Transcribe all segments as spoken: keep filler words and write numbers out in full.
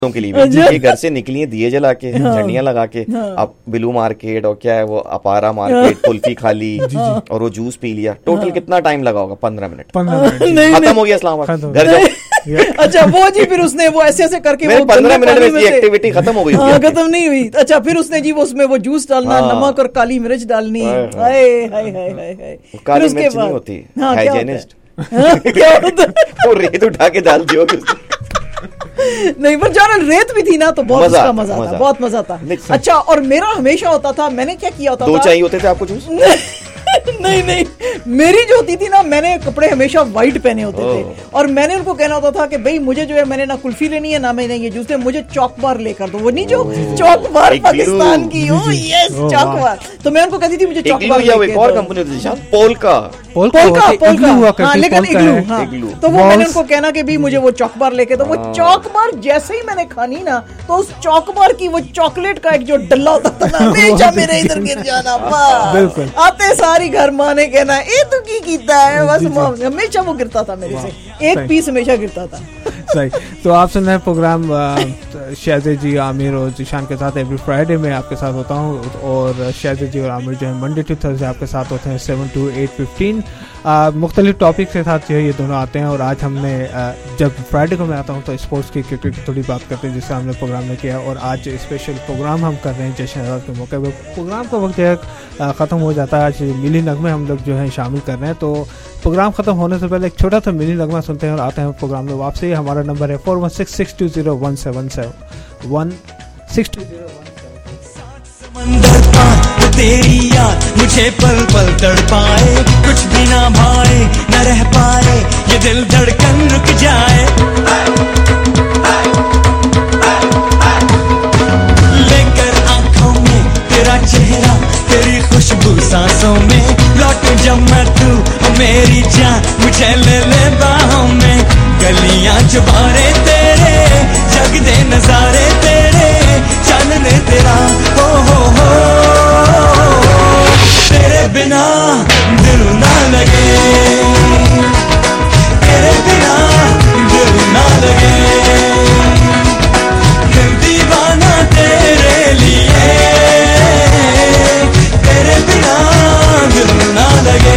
کے لیے بھی گھر سے نکلی ہیں دیے جلا کے جھنڈیاں لگا کے, اب بلو مارکیٹ اور کیا ہے وہ اپارا مارکیٹ کلفی کھا لی اور وہ جوس پی لیا. ٹوٹل کتنا ٹائم لگا ہوگا؟ پندرہ منٹ. ختم ہو گیا اسلام آباد. گھر جاؤ. اچھا وہ جی پھر اس نے وہ ایسے ایسے کر کے پندرہ منٹ میں ایکٹیویٹی ختم ہو گئی. ختم نہیں ہوئی. اچھا پھر اس نے جی اس میں وہ جوس ڈالنا, نمک اور کالی مرچ ڈالنی. کالی مرچ نہیں ہوتی, ہائیجینسٹ وہ ریت اٹھا کے ڈال دی ہوگی. نہیں پر جانل ریت بھی تھی نا تو بہت مزہ مزہ تھا, بہت مزہ تھا. اچھا اور میرا ہمیشہ ہوتا تھا, میں نے کیا کیا ہوتا تھا, دو چائے ہوتے تھے آپ کو جوس. نہیں نہیں میری جو ہوتی تھی نا, میں نے کپڑے ہمیشہ وائٹ پہنے ہوتے تھے اور میں نے ان کو کہنا ہوتا تھا کہ بھائی مجھے جو ہے میں نے نہ کلفی لینی ہے نہ میں نے یہ جوس, مجھے چوک بار لے کر دو. وہ نہیں جو چوک بار پاکستان کی ہو, یس چوک بار. تو میں ان کو کہتی تھی مجھے چوک بار لے کے دو. اور کمپنی ہوتی تھی پولکا پولکا پولکا ہاں لیکن اگلو ہاں. تو وہ میں نے ان کو کہنا کہ بھی مجھے وہ چوک بار لے کے دو. وہ چوک بار جیسے ہی میں نے کھانی نا تو اس چوک بار کی وہ چاکلیٹ کا ایک جو ڈلہ ہوتا تھا نا ہمیشہ میرے ادھر گر جانا. آتے ساری گھر ماں نے کہنا اے تو کی کیتا ہے, بس ہمیشہ وہ گرتا تھا میرے سے, ایک پیس ہمیشہ گرتا تھا. صحیح. تو آپ سن رہے ہیں پروگرام شہزاد جی عامر اور ذیشان کے ساتھ. ایوری فرائیڈے میں آپ کے ساتھ ہوتا ہوں اور شہزاد جی اور عامر جو ہے منڈے ٹو تھرسڈے آپ کے ساتھ ہوتے ہیں سیون ٹو ایٹ ففٹین. مختلف ٹاپک کے ساتھ جو ہے یہ دونوں آتے ہیں. اور آج ہم نے جب فرائیڈے کو میں آتا ہوں تو اسپورٹس کی کرکٹ کی تھوڑی بات کرتے ہیں جس سے ہم نے پروگرام میں کیا, اور آج اسپیشل پروگرام ہم کر رہے ہیں جشن آزاد کے موقع پہ. پروگرام کا وقت جو ہے ختم ہو جاتا ہے, آج ملی نغمے ہم لوگ جو ہے شامل کر رہے ہیں. تو پروگرام ختم ہونے سے پہلے ایک چھوٹا سا ملی نغمہ سنتے ہیں اور آتے ہیں پروگرام میں واپسی. ہمارا نمبر ہے four one six six two zero one seven seven one six two zero one سمندر پار تیری یاد مجھے پل پل تڑپائے, کچھ بھی نہ بھائے نہ رہ پائے یہ دل دھڑکن رک جائے. لے کر آنکھوں میں تیرا چہرہ تیری خوشبو سانسوں میں, لوٹ جب میں تو میری جان مجھے لے لے باہوں میں. گلیاں چبارے تیرے جگ دے نظارے تیرے, چاندنے تیرا ہو ہو ہو, تیرے بنا دل نہ لگے, تیرے بنا دل نہ لگے, دل دیوانہ تیرے لیے, تیرے بنا دل نہ لگے.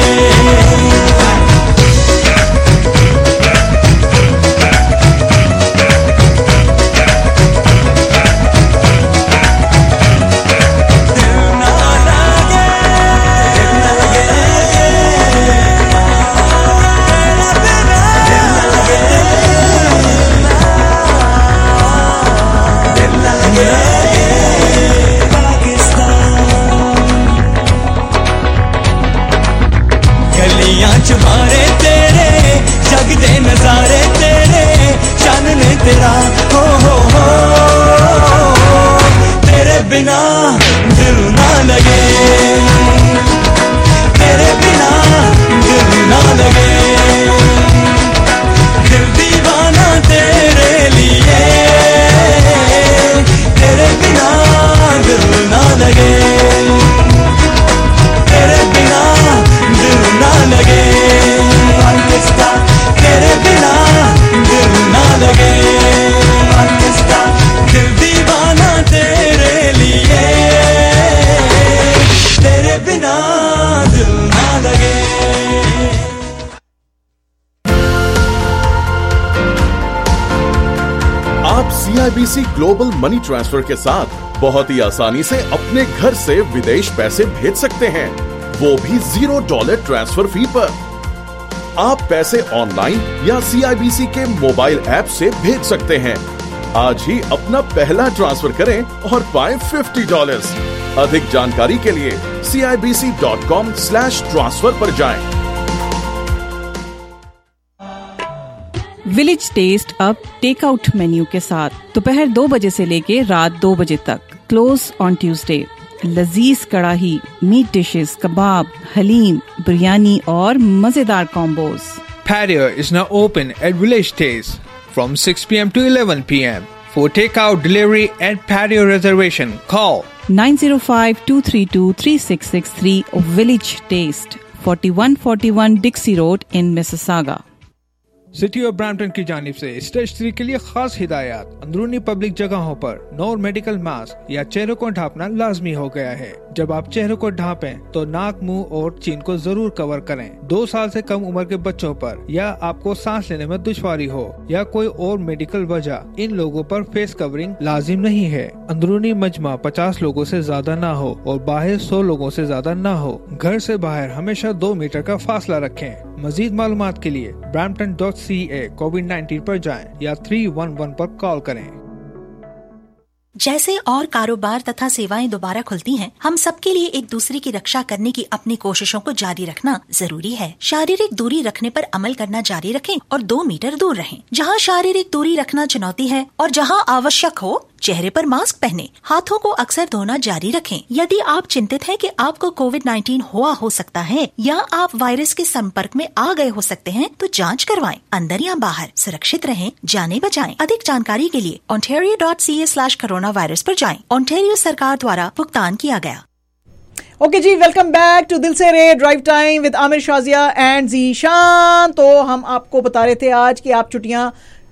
چبارے تیرے جگ دے نظارے تیرے, چاندنے تیرا ہو ہو ہو, تیرے بنا دل نہ لگے, تیرے بنا دل نہ لگے, دل دیوانہ تیرے لیے, تیرے بنا دل نہ لگے, تیرے بنا دل نہ لگے, تیرے بنا دل نہ لگے, دل دیوانہ تیرے لیے, تیرے بنا دل نہ لگے. آپ C I B C global money transfer کے ساتھ بہت ہی آسانی سے اپنے گھر سے ودیش پیسے بھیج سکتے ہیں, وہ بھی زیرو ڈالر ٹرانسفر فی پر. آپ پیسے آن لائن یا سی آئی بی سی کے موبائل ایپ سے بھیج سکتے ہیں. آج ہی اپنا پہلا ٹرانسفر کریں اور پائیں ففٹی ڈالرز. ادھک جانکاری کے لیے C I B C dot com slash transfer پر جائیں. ولیج ٹیسٹ اب ٹیک آؤٹ مینیو کے ساتھ دوپہر دو بجے سے لے کے رات دو بجے تک. Close on Tuesday. لذیذ کڑاہی, میٹ ڈشز, کباب, حلیم, بریانی اور مزیدار combos. Patio is now open at Village Taste from six p.m. to eleven p.m. For takeout, delivery and patio reservation, call nine zero five, two three two, three six six three or Village Taste, forty-one forty-one Dixie Road in Mississauga. City of Brampton की जानिब से stage three के लिए खास हिदायत। अंदरूनी public जगहों पर नो मेडिकल मास्क या चेहरे को ढांपना लाजमी हो गया है। जब आप चेहरे को ढांपें तो नाक, मुंह और चीन को जरूर कवर करें। दो साल से कम उम्र के बच्चों पर या आपको सांस लेने में दुश्वारी हो या कोई और मेडिकल वजह, इन लोगों पर फेस कवरिंग लाजिम नहीं है। अंदरूनी मजमा पचास लोगों से ज्यादा ना हो और बाहर सौ लोगों से ज्यादा ना हो। घर से बाहर हमेशा दो मीटर का फासला रखें। मजीद मालूमात के लिए Brampton dot C A COVID nineteen पर जाएं या तीन सौ ग्यारह पर कॉल करें। जैसे और कारोबार तथा सेवाएं दोबारा खुलती हैं, हम सबके लिए एक दूसरे की रक्षा करने की अपनी कोशिशों को जारी रखना जरूरी है। शारीरिक दूरी रखने पर अमल करना जारी रखें और दो मीटर दूर रहें। जहां शारीरिक दूरी रखना चुनौती है और जहां आवश्यक हो, चेहरे पर मास्क पहने, हाथों को अक्सर धोना जारी रखें। यदि आप चिंतित हैं कि आपको कोविड नाइन्टीन हुआ हो सकता है या आप वायरस के संपर्क में आ गए हो सकते हैं, तो जांच करवाएं। अंदर या बाहर सुरक्षित रहें, जाने बचाएं। अधिक जानकारी के लिए ontario dot c a slash corona virus पर जाएं। ओंटारियो सरकार द्वारा भुगतान किया गया। ओके जी, welcome back to Dil Se Re drive time with Aamir Shazia and Zeeshan. तो हम आपको बता रहे थे आज कि आप छुट्टियां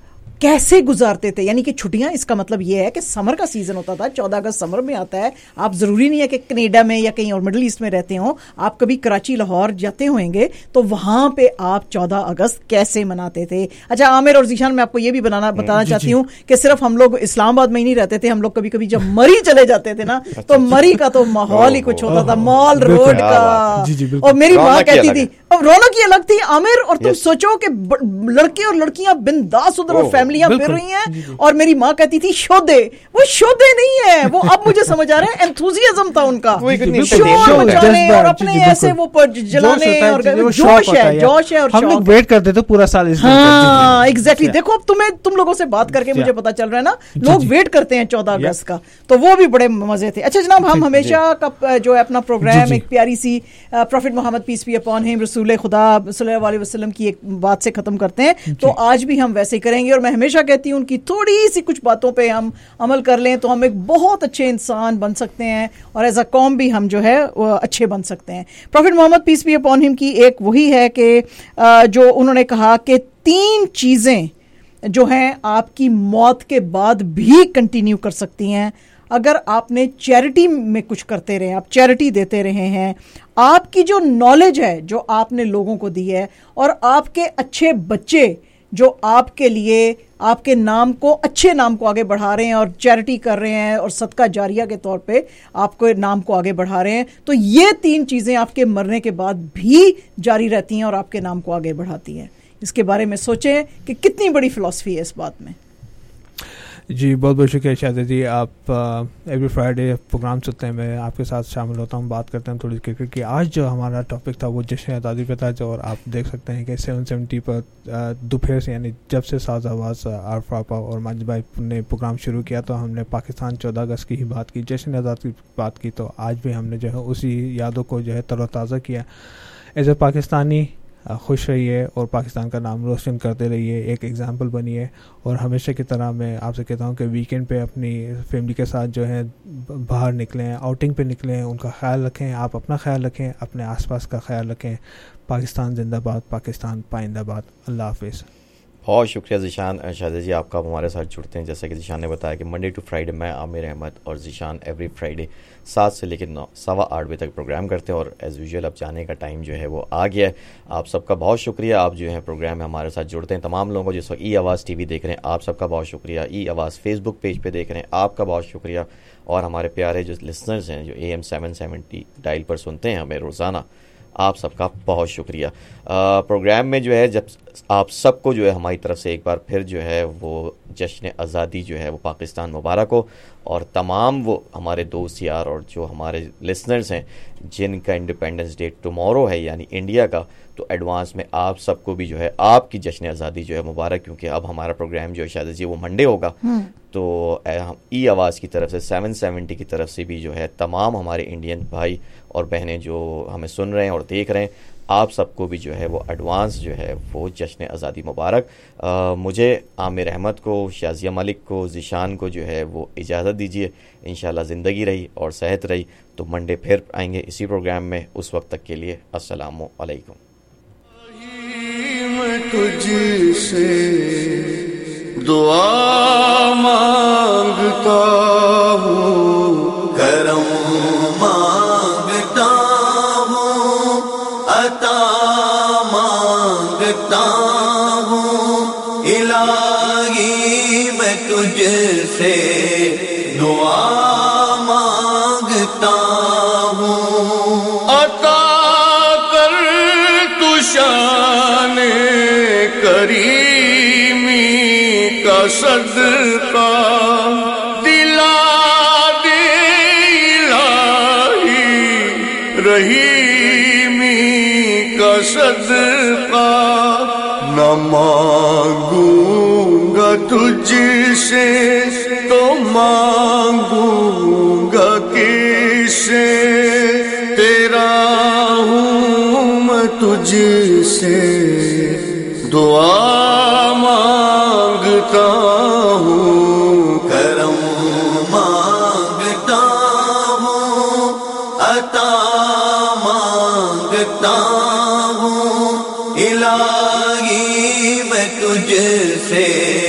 कैसे गुजारते थे, यानी कि छुट्टियां, इसका मतलब ये है कि समर का सीजन होता था, चौदह अगस्त समर में आता है। आप जरूरी नहीं है कि कनाडा में या कहीं और मिडिल ईस्ट में रहते हो, आप कभी कराची लाहौर जाते होंगे, तो वहां पे आप चौदह अगस्त कैसे मनाते थे। अच्छा आमिर और जीशान, मैं आपको ये भी बनाना बताना चाहती हूँ कि सिर्फ हम लोग इस्लामाबाद में ही नहीं रहते थे, हम लोग कभी कभी जब मरी चले जाते थे ना, तो मरी का तो माहौल ही कुछ होता था, मॉल रोड का। और मेरी माँ कहती थी, अब रौनक ही अलग थी आमिर। और तुम सोचो कि लड़के और लड़कियां बिंदास उधर और फैमिलियां फिर रही हैं, और मेरी माँ कहती थी शोधे, वो शोधे नहीं है, वो अब मुझे समझ आ रहा है, एंथुसियाज्म था उनका, शोर मचाने और अपने ऐसे वो जलाने, और जोश है, जोश है और हम लोग वेट करते थे पूरा साल। हाँ एग्जैक्टली। देखो अब तुम्हें तुम लोगों से बात करके मुझे पता चल रहा है ना, लोग वेट करते हैं चौदह अगस्त का, तो वो भी बड़े मजे थे। अच्छा जनाब, हम हमेशा का जो है अपना प्रोग्राम एक प्यारी सी prophet Muhammad peace be upon him रसूल खुदा सल्लल्लाहु अलैहि वसल्लम की एक बात से खत्म करते हैं। तो आज भी हम वैसे ही करेंगे, और मैं हमेशा कहती हूँ उनकी थोड़ी सी कुछ बातों पे हम अमल कर लें तो हम एक बहुत अच्छे इंसान बन सकते हैं, और एज अ कौम भी हम जो है अच्छे बन सकते हैं। Prophet Muhammad peace be upon him की एक वही है कि जो उन्होंने कहा कि तीन चीजें जो हैं आपकी मौत के बाद भी कंटिन्यू कर सकती हैं अगर आपने चैरिटी में कुछ करते रहे, आप चैरिटी देते रहे हैं, आपकी जो नॉलेज है जो आपने लोगों को दी है, और आपके अच्छे बच्चे जो आपके लिए आपके नाम को, अच्छे नाम को आगे बढ़ा रहे हैं और चैरिटी कर रहे हैं और सदका जारिया के तौर पे आपको नाम को आगे बढ़ा रहे हैं, तो ये तीन चीज़ें आपके मरने के बाद भी जारी रहती हैं और आपके नाम को आगे बढ़ाती हैं। इसके बारे में सोचें कि कितनी बड़ी फिलॉसफी है इस बात में। जी बहुत बहुत शुक्रिया शादी जी। आप एवरी फ्राइडे प्रोग्राम सुनते हैं, मैं आपके साथ शामिल होता हूँ, बात करते हैं थोड़ी क्रिकेट की। आज जो हमारा टॉपिक था वो जश्न आज़ादी पे था, जो और आप देख सकते हैं कि सेवन सेवेंटी पर दोपहर से, यानी जब से साज आवाज़ आरफापा और मंज भाई ने प्रोग्राम शुरू किया, तो हमने पाकिस्तान चौदह अगस्त की ही बात की, जश्न आज़ादी की बात की। तो आज भी हमने जो है उसी यादों को जो है तरोताज़ा किया। एज ए पाकिस्तानी खुश रहिए और पाकिस्तान का नाम रोशन करते रहिए, एक एग्जांपल बनिए। और हमेशा की तरह मैं आपसे कहता हूँ कि वीकेंड पे अपनी फैमिली के साथ जो है बाहर निकलें, आउटिंग पे निकलें, उनका ख्याल रखें, आप अपना ख्याल रखें, अपने आसपास का ख्याल रखें। पाकिस्तान जिंदाबाद, पाकिस्तान पाइंदाबाद। अल्लाह हाफिज़। बहुत शुक्रिया ज़ीशान शादी जी, आपका हमारे साथ जुड़ते हैं। जैसे कि ज़ीशान ने बताया कि मंडे टू फ्राइडे मैं आमिर अहमद और ज़ीशान एवरी फ्राइडे सात से लेकर नौ सवा आठ बजे तक प्रोग्राम करते हैं, और एज़ यूजुअल अब जाने का टाइम जो है वो आ गया है। आप सबका बहुत शुक्रिया, आप जो है प्रोग्राम में हमारे साथ जुड़ते हैं। तमाम लोगों को जिस वक्त ई आवाज़ टी वी देख रहे हैं, आप सबका बहुत शुक्रिया। ई आवाज़ फेसबुक पेज पर देख रहे हैं, आपका बहुत शुक्रिया। और हमारे प्यारे जो लिसनर्स हैं जो A M seven seventy dial पर सुनते हैं हमें रोज़ाना, आप सबका बहुत शुक्रिया। प्रोग्राम में जो है जब आप सबको जो है हमारी तरफ से एक बार फिर जो है वो जश्न आज़ादी जो है वो पाकिस्तान मुबारक हो। और तमाम वो हमारे दोस्त यार और जो हमारे लिसनर्स हैं जिनका इंडिपेंडेंस डे टुमारो है यानी इंडिया का, तो एडवांस में आप सबको भी जो है आपकी जश्न आज़ादी जो है मुबारक, क्योंकि अब हमारा प्रोग्राम जो है शायद जी वो मंडे होगा। तो हम ई आवाज़ की तरफ से सेवन सेवेंटी की तरफ से भी जो है तमाम हमारे इंडियन भाई और बहनें जो हमें सुन रहे हैं और देख रहे हैं, आप सबको भी जो है वो एडवांस जो है वो जश्न आज़ादी मुबारक। आ, मुझे आमिर अहमद को, शाजिया मलिक को, ज़ीशान को जो है वो इजाज़त दीजिए। इंशाल्लाह ज़िंदगी रही और सेहत रही तो मंडे फिर आएंगे इसी प्रोग्राम में। उस वक्त तक के लिए अस्सलामु अलैकुम। تجھ سے دعا مانگتا ہوں، کرم مانگتا ہوں، عطا مانگتا ہوں، الہی میں تجھ سے دعا مانگتا ہوں، عطا کر تو شان کریمی کا صدقہ، دلا دے الہی رحیمی کا صدقہ، نہ مانگوں گا تجھ سے تو مانگوں گا کس سے، تیرا ہوں میں تجھ سے دعا مانگتا ہوں، کرم مانگتا ہوں، عطا مانگتا ہوں، الہی میں تجھ سے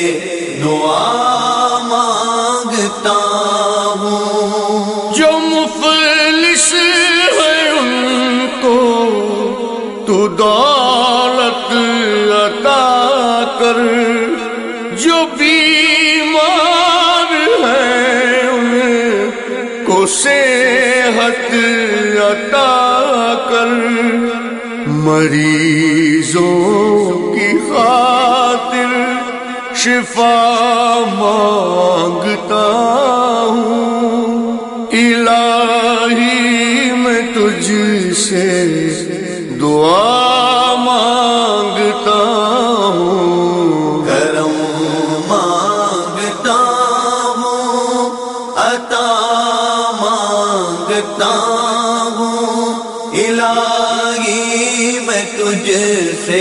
دعا مانگتا ہوں، جو مفلس ہے ان کو تو دولت عطا کر، جو بیمار ہیں ان کو صحت عطا کر، مریضوں کی خاطر شفا مانگتا ہوں، الہی میں تجھ سے دعا مانگتا ہوں، کرم مانگتا ہوں، عطا مانگتا ہوں، الہی میں تجھ سے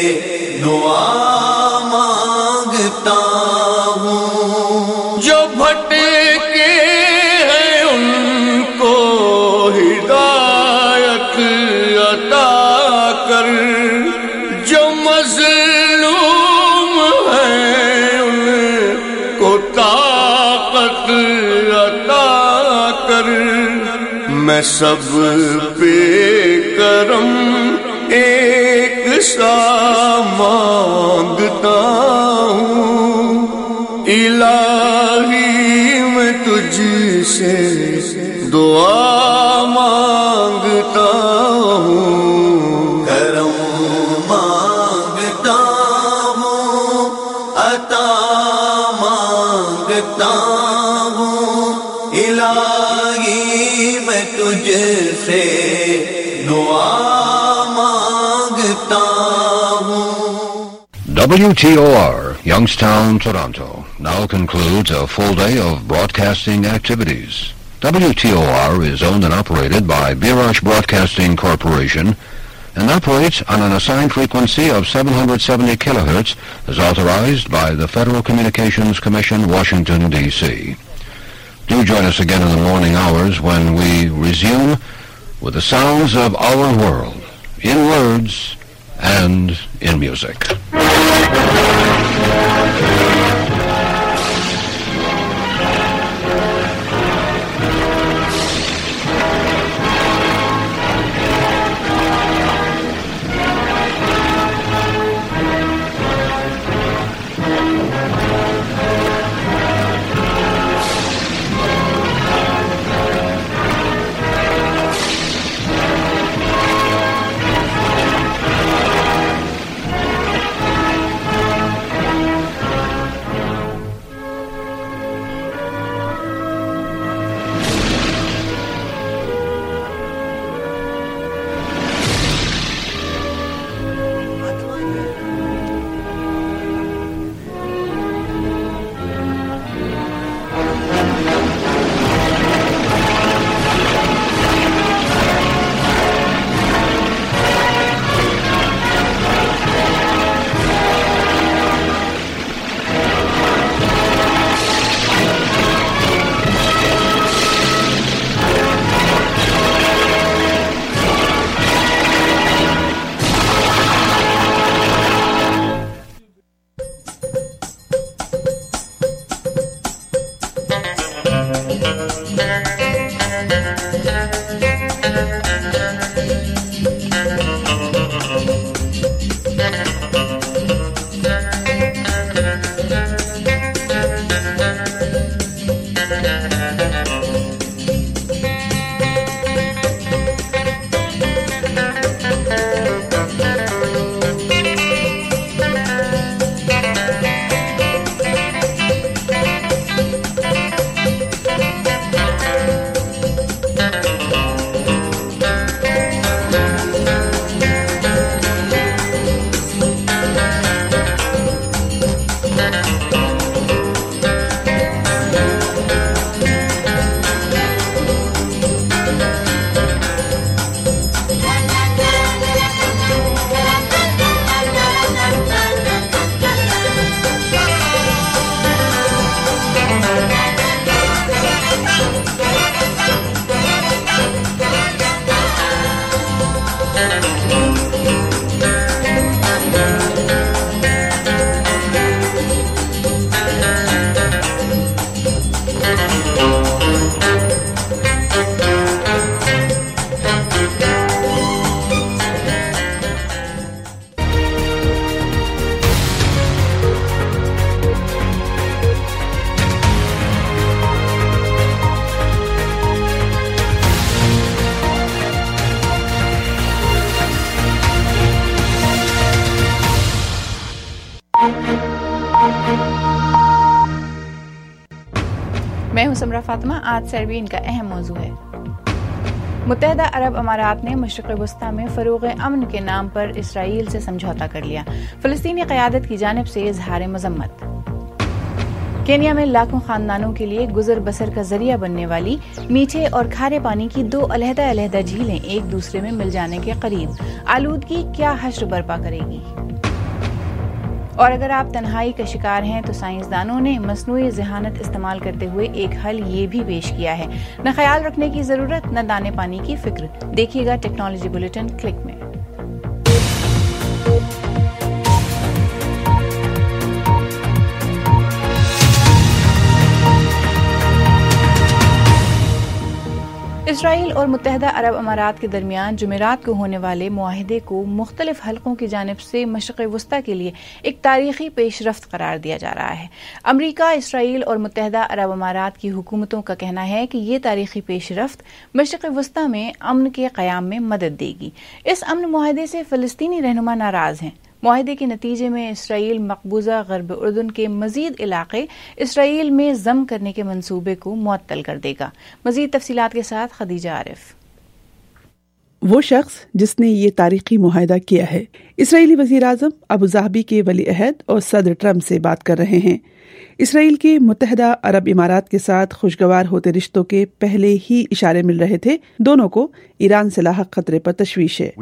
دعا مانگتا ہوں، جو بھٹکے ہیں ان کو ہدایت عطا کر، جو مظلوم ہیں ان کو طاقت عطا کر، میں سب پہ کرم ایک سا مانگتا ہوں، الہی میں تجھ سے دعا مانگتا ہوں، کرم مانگتا ہوں، عطا مانگتا ہوں، الہی میں تجھ سے دعا مانگتا ہوں۔ W T O R, Youngstown, Toronto, now concludes a full day of broadcasting activities. W T O R is owned and operated by Birash Broadcasting Corporation and operates on an assigned frequency of seven hundred seventy kilohertz as authorized by the Federal Communications Commission, Washington, D C. Do join us again in the morning hours when we resume with the sounds of our world, in words and in music. میں ہوں سمرہ فاطمہ. آج سیربین کا اہم موضوع ہے. متحدہ عرب امارات نے مشرق وسطی میں فروغ امن کے نام پر اسرائیل سے سمجھوتا کر لیا. فلسطینی قیادت کی جانب سے اظہار مذمت. کینیا میں لاکھوں خاندانوں کے لیے گزر بسر کا ذریعہ بننے والی میٹھے اور کھارے پانی کی دو علیحدہ علیحدہ جھیلیں ایک دوسرے میں مل جانے کے قریب. آلودگی کیا حشر برپا کرے گی؟ اور اگر آپ تنہائی کا شکار ہیں تو سائنسدانوں نے مصنوعی ذہانت استعمال کرتے ہوئے ایک حل یہ بھی پیش کیا ہے. نہ خیال رکھنے کی ضرورت، نہ دانے پانی کی فکر. دیکھیے گا ٹیکنالوجی بلیٹن کلک میں. اسرائیل اور متحدہ عرب امارات کے درمیان جمعرات کو ہونے والے معاہدے کو مختلف حلقوں کی جانب سے مشرق وسطی کے لیے ایک تاریخی پیش رفت قرار دیا جا رہا ہے. امریکہ، اسرائیل اور متحدہ عرب امارات کی حکومتوں کا کہنا ہے کہ یہ تاریخی پیش رفت مشرق وسطی میں امن کے قیام میں مدد دے گی. اس امن معاہدے سے فلسطینی رہنما ناراض ہیں. معاہدے کے نتیجے میں اسرائیل مقبوضہ غرب اردن کے مزید علاقے اسرائیل میں ضم کرنے کے منصوبے کو معطل کر دے گا. مزید تفصیلات کے ساتھ خدیجہ عارف. وہ شخص جس نے یہ تاریخی معاہدہ کیا ہے. اسرائیلی وزیر اعظم ابوظہبی کے ولی عہد اور صدر ٹرمپ سے بات کر رہے ہیں. اسرائیل کے متحدہ عرب امارات کے ساتھ خوشگوار ہوتے رشتوں کے پہلے ہی اشارے مل رہے تھے. دونوں کو ایران سے لاحق خطرے پر تشویش ہے.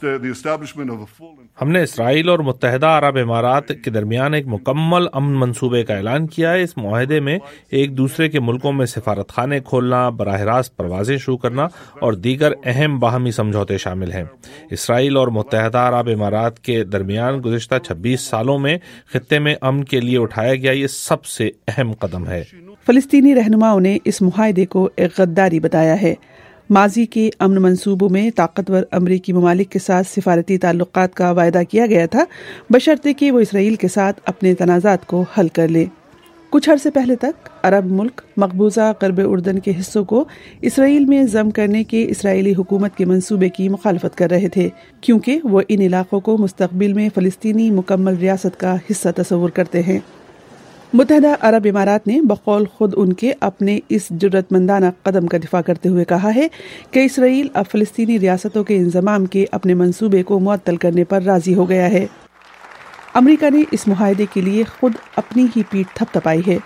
ہم نے اسرائیل اور متحدہ عرب امارات کے درمیان ایک مکمل امن منصوبے کا اعلان کیا ہے. اس معاہدے میں ایک دوسرے کے ملکوں میں سفارت خانے کھولنا، براہ راست پروازیں شروع کرنا اور دیگر اہم باہمی سمجھوتے شامل ہیں. اسرائیل اور متحدہ عرب امارات کے درمیان گزشتہ چھبیس سالوں میں خطے میں امن کے لیے اٹھایا گیا یہ سب سے اہم قدم ہے. فلسطینی رہنماؤں نے اس معاہدے کو ایک غداری بتایا ہے. ماضی کے امن منصوبوں میں طاقتور امریکی ممالک کے ساتھ سفارتی تعلقات کا وعدہ کیا گیا تھا، بشرطے کہ وہ اسرائیل کے ساتھ اپنے تنازعات کو حل کر لے. کچھ عرصے پہلے تک عرب ملک مقبوضہ غرب اردن کے حصوں کو اسرائیل میں ضم کرنے کے اسرائیلی حکومت کے منصوبے کی مخالفت کر رہے تھے، کیونکہ وہ ان علاقوں کو مستقبل میں فلسطینی مکمل ریاست کا حصہ تصور کرتے ہیں. متحدہ عرب امارات نے بقول خود ان کے اپنے اس جرأت مندانہ قدم کا دفاع کرتے ہوئے کہا ہے کہ اسرائیل اب فلسطینی ریاستوں کے انضمام کے اپنے منصوبے کو معطل کرنے پر راضی ہو گیا ہے. امریکہ نے اس معاہدے کے لیے خود اپنی ہی پیٹھ تھپ تھپائی ہے.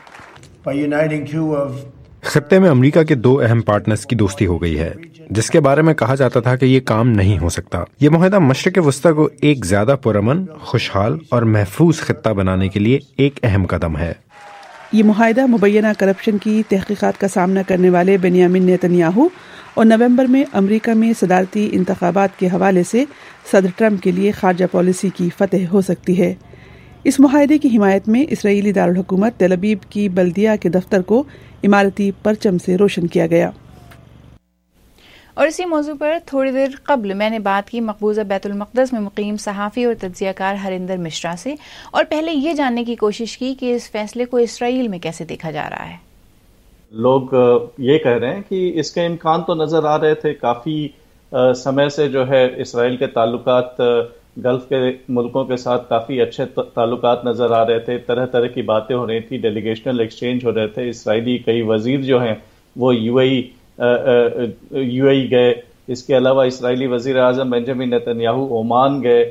خطے میں امریکہ کے دو اہم پارٹنرز کی دوستی ہو گئی ہے، جس کے بارے میں کہا جاتا تھا کہ یہ کام نہیں ہو سکتا. یہ معاہدہ مشرق وسطی کو ایک زیادہ پرامن، خوشحال اور محفوظ خطہ بنانے کے لیے ایک اہم قدم ہے. یہ معاہدہ مبینہ کرپشن کی تحقیقات کا سامنا کرنے والے بنیامین نیتنیاہو اور نومبر میں امریکہ میں صدارتی انتخابات کے حوالے سے صدر ٹرمپ کے لیے خارجہ پالیسی کی فتح ہو سکتی ہے. इस मुआहदे की हिमायत में इसराइली दारुल-हुकूमत तेल अवीव की बल्दिया के दफ्तर को इमारती परचम से रोशन किया गया। और इसी मौजू पर थोड़ी देर कबल मैंने बात की मकबूजा बैतुल मक़दस में मुकीम सहाफ़ी और तज्ज़ियाकार हरिंदर मिश्रा से, और पहले ये जानने की कोशिश की कि इस फैसले को इसराइल में कैसे देखा जा रहा है। लोग ये कह रहे हैं कि इसके इम्कान तो नज़र आ रहे थे, काफ़ी समय से जो है इसराइल के ताल्लुकात गल्फ के मुल्कों के साथ काफ़ी अच्छे ताल्लुकात नज़र आ रहे थे, तरह तरह की बातें हो रही थी, डेलीगेशनल एक्सचेंज हो रहे थे। इसराइली कई वज़ीर जो हैं वो यूएई यूएई गए, इसके अलावा इसराइली वज़ीर आज़म बेंजामिन नेतन्याहू ओमान गए।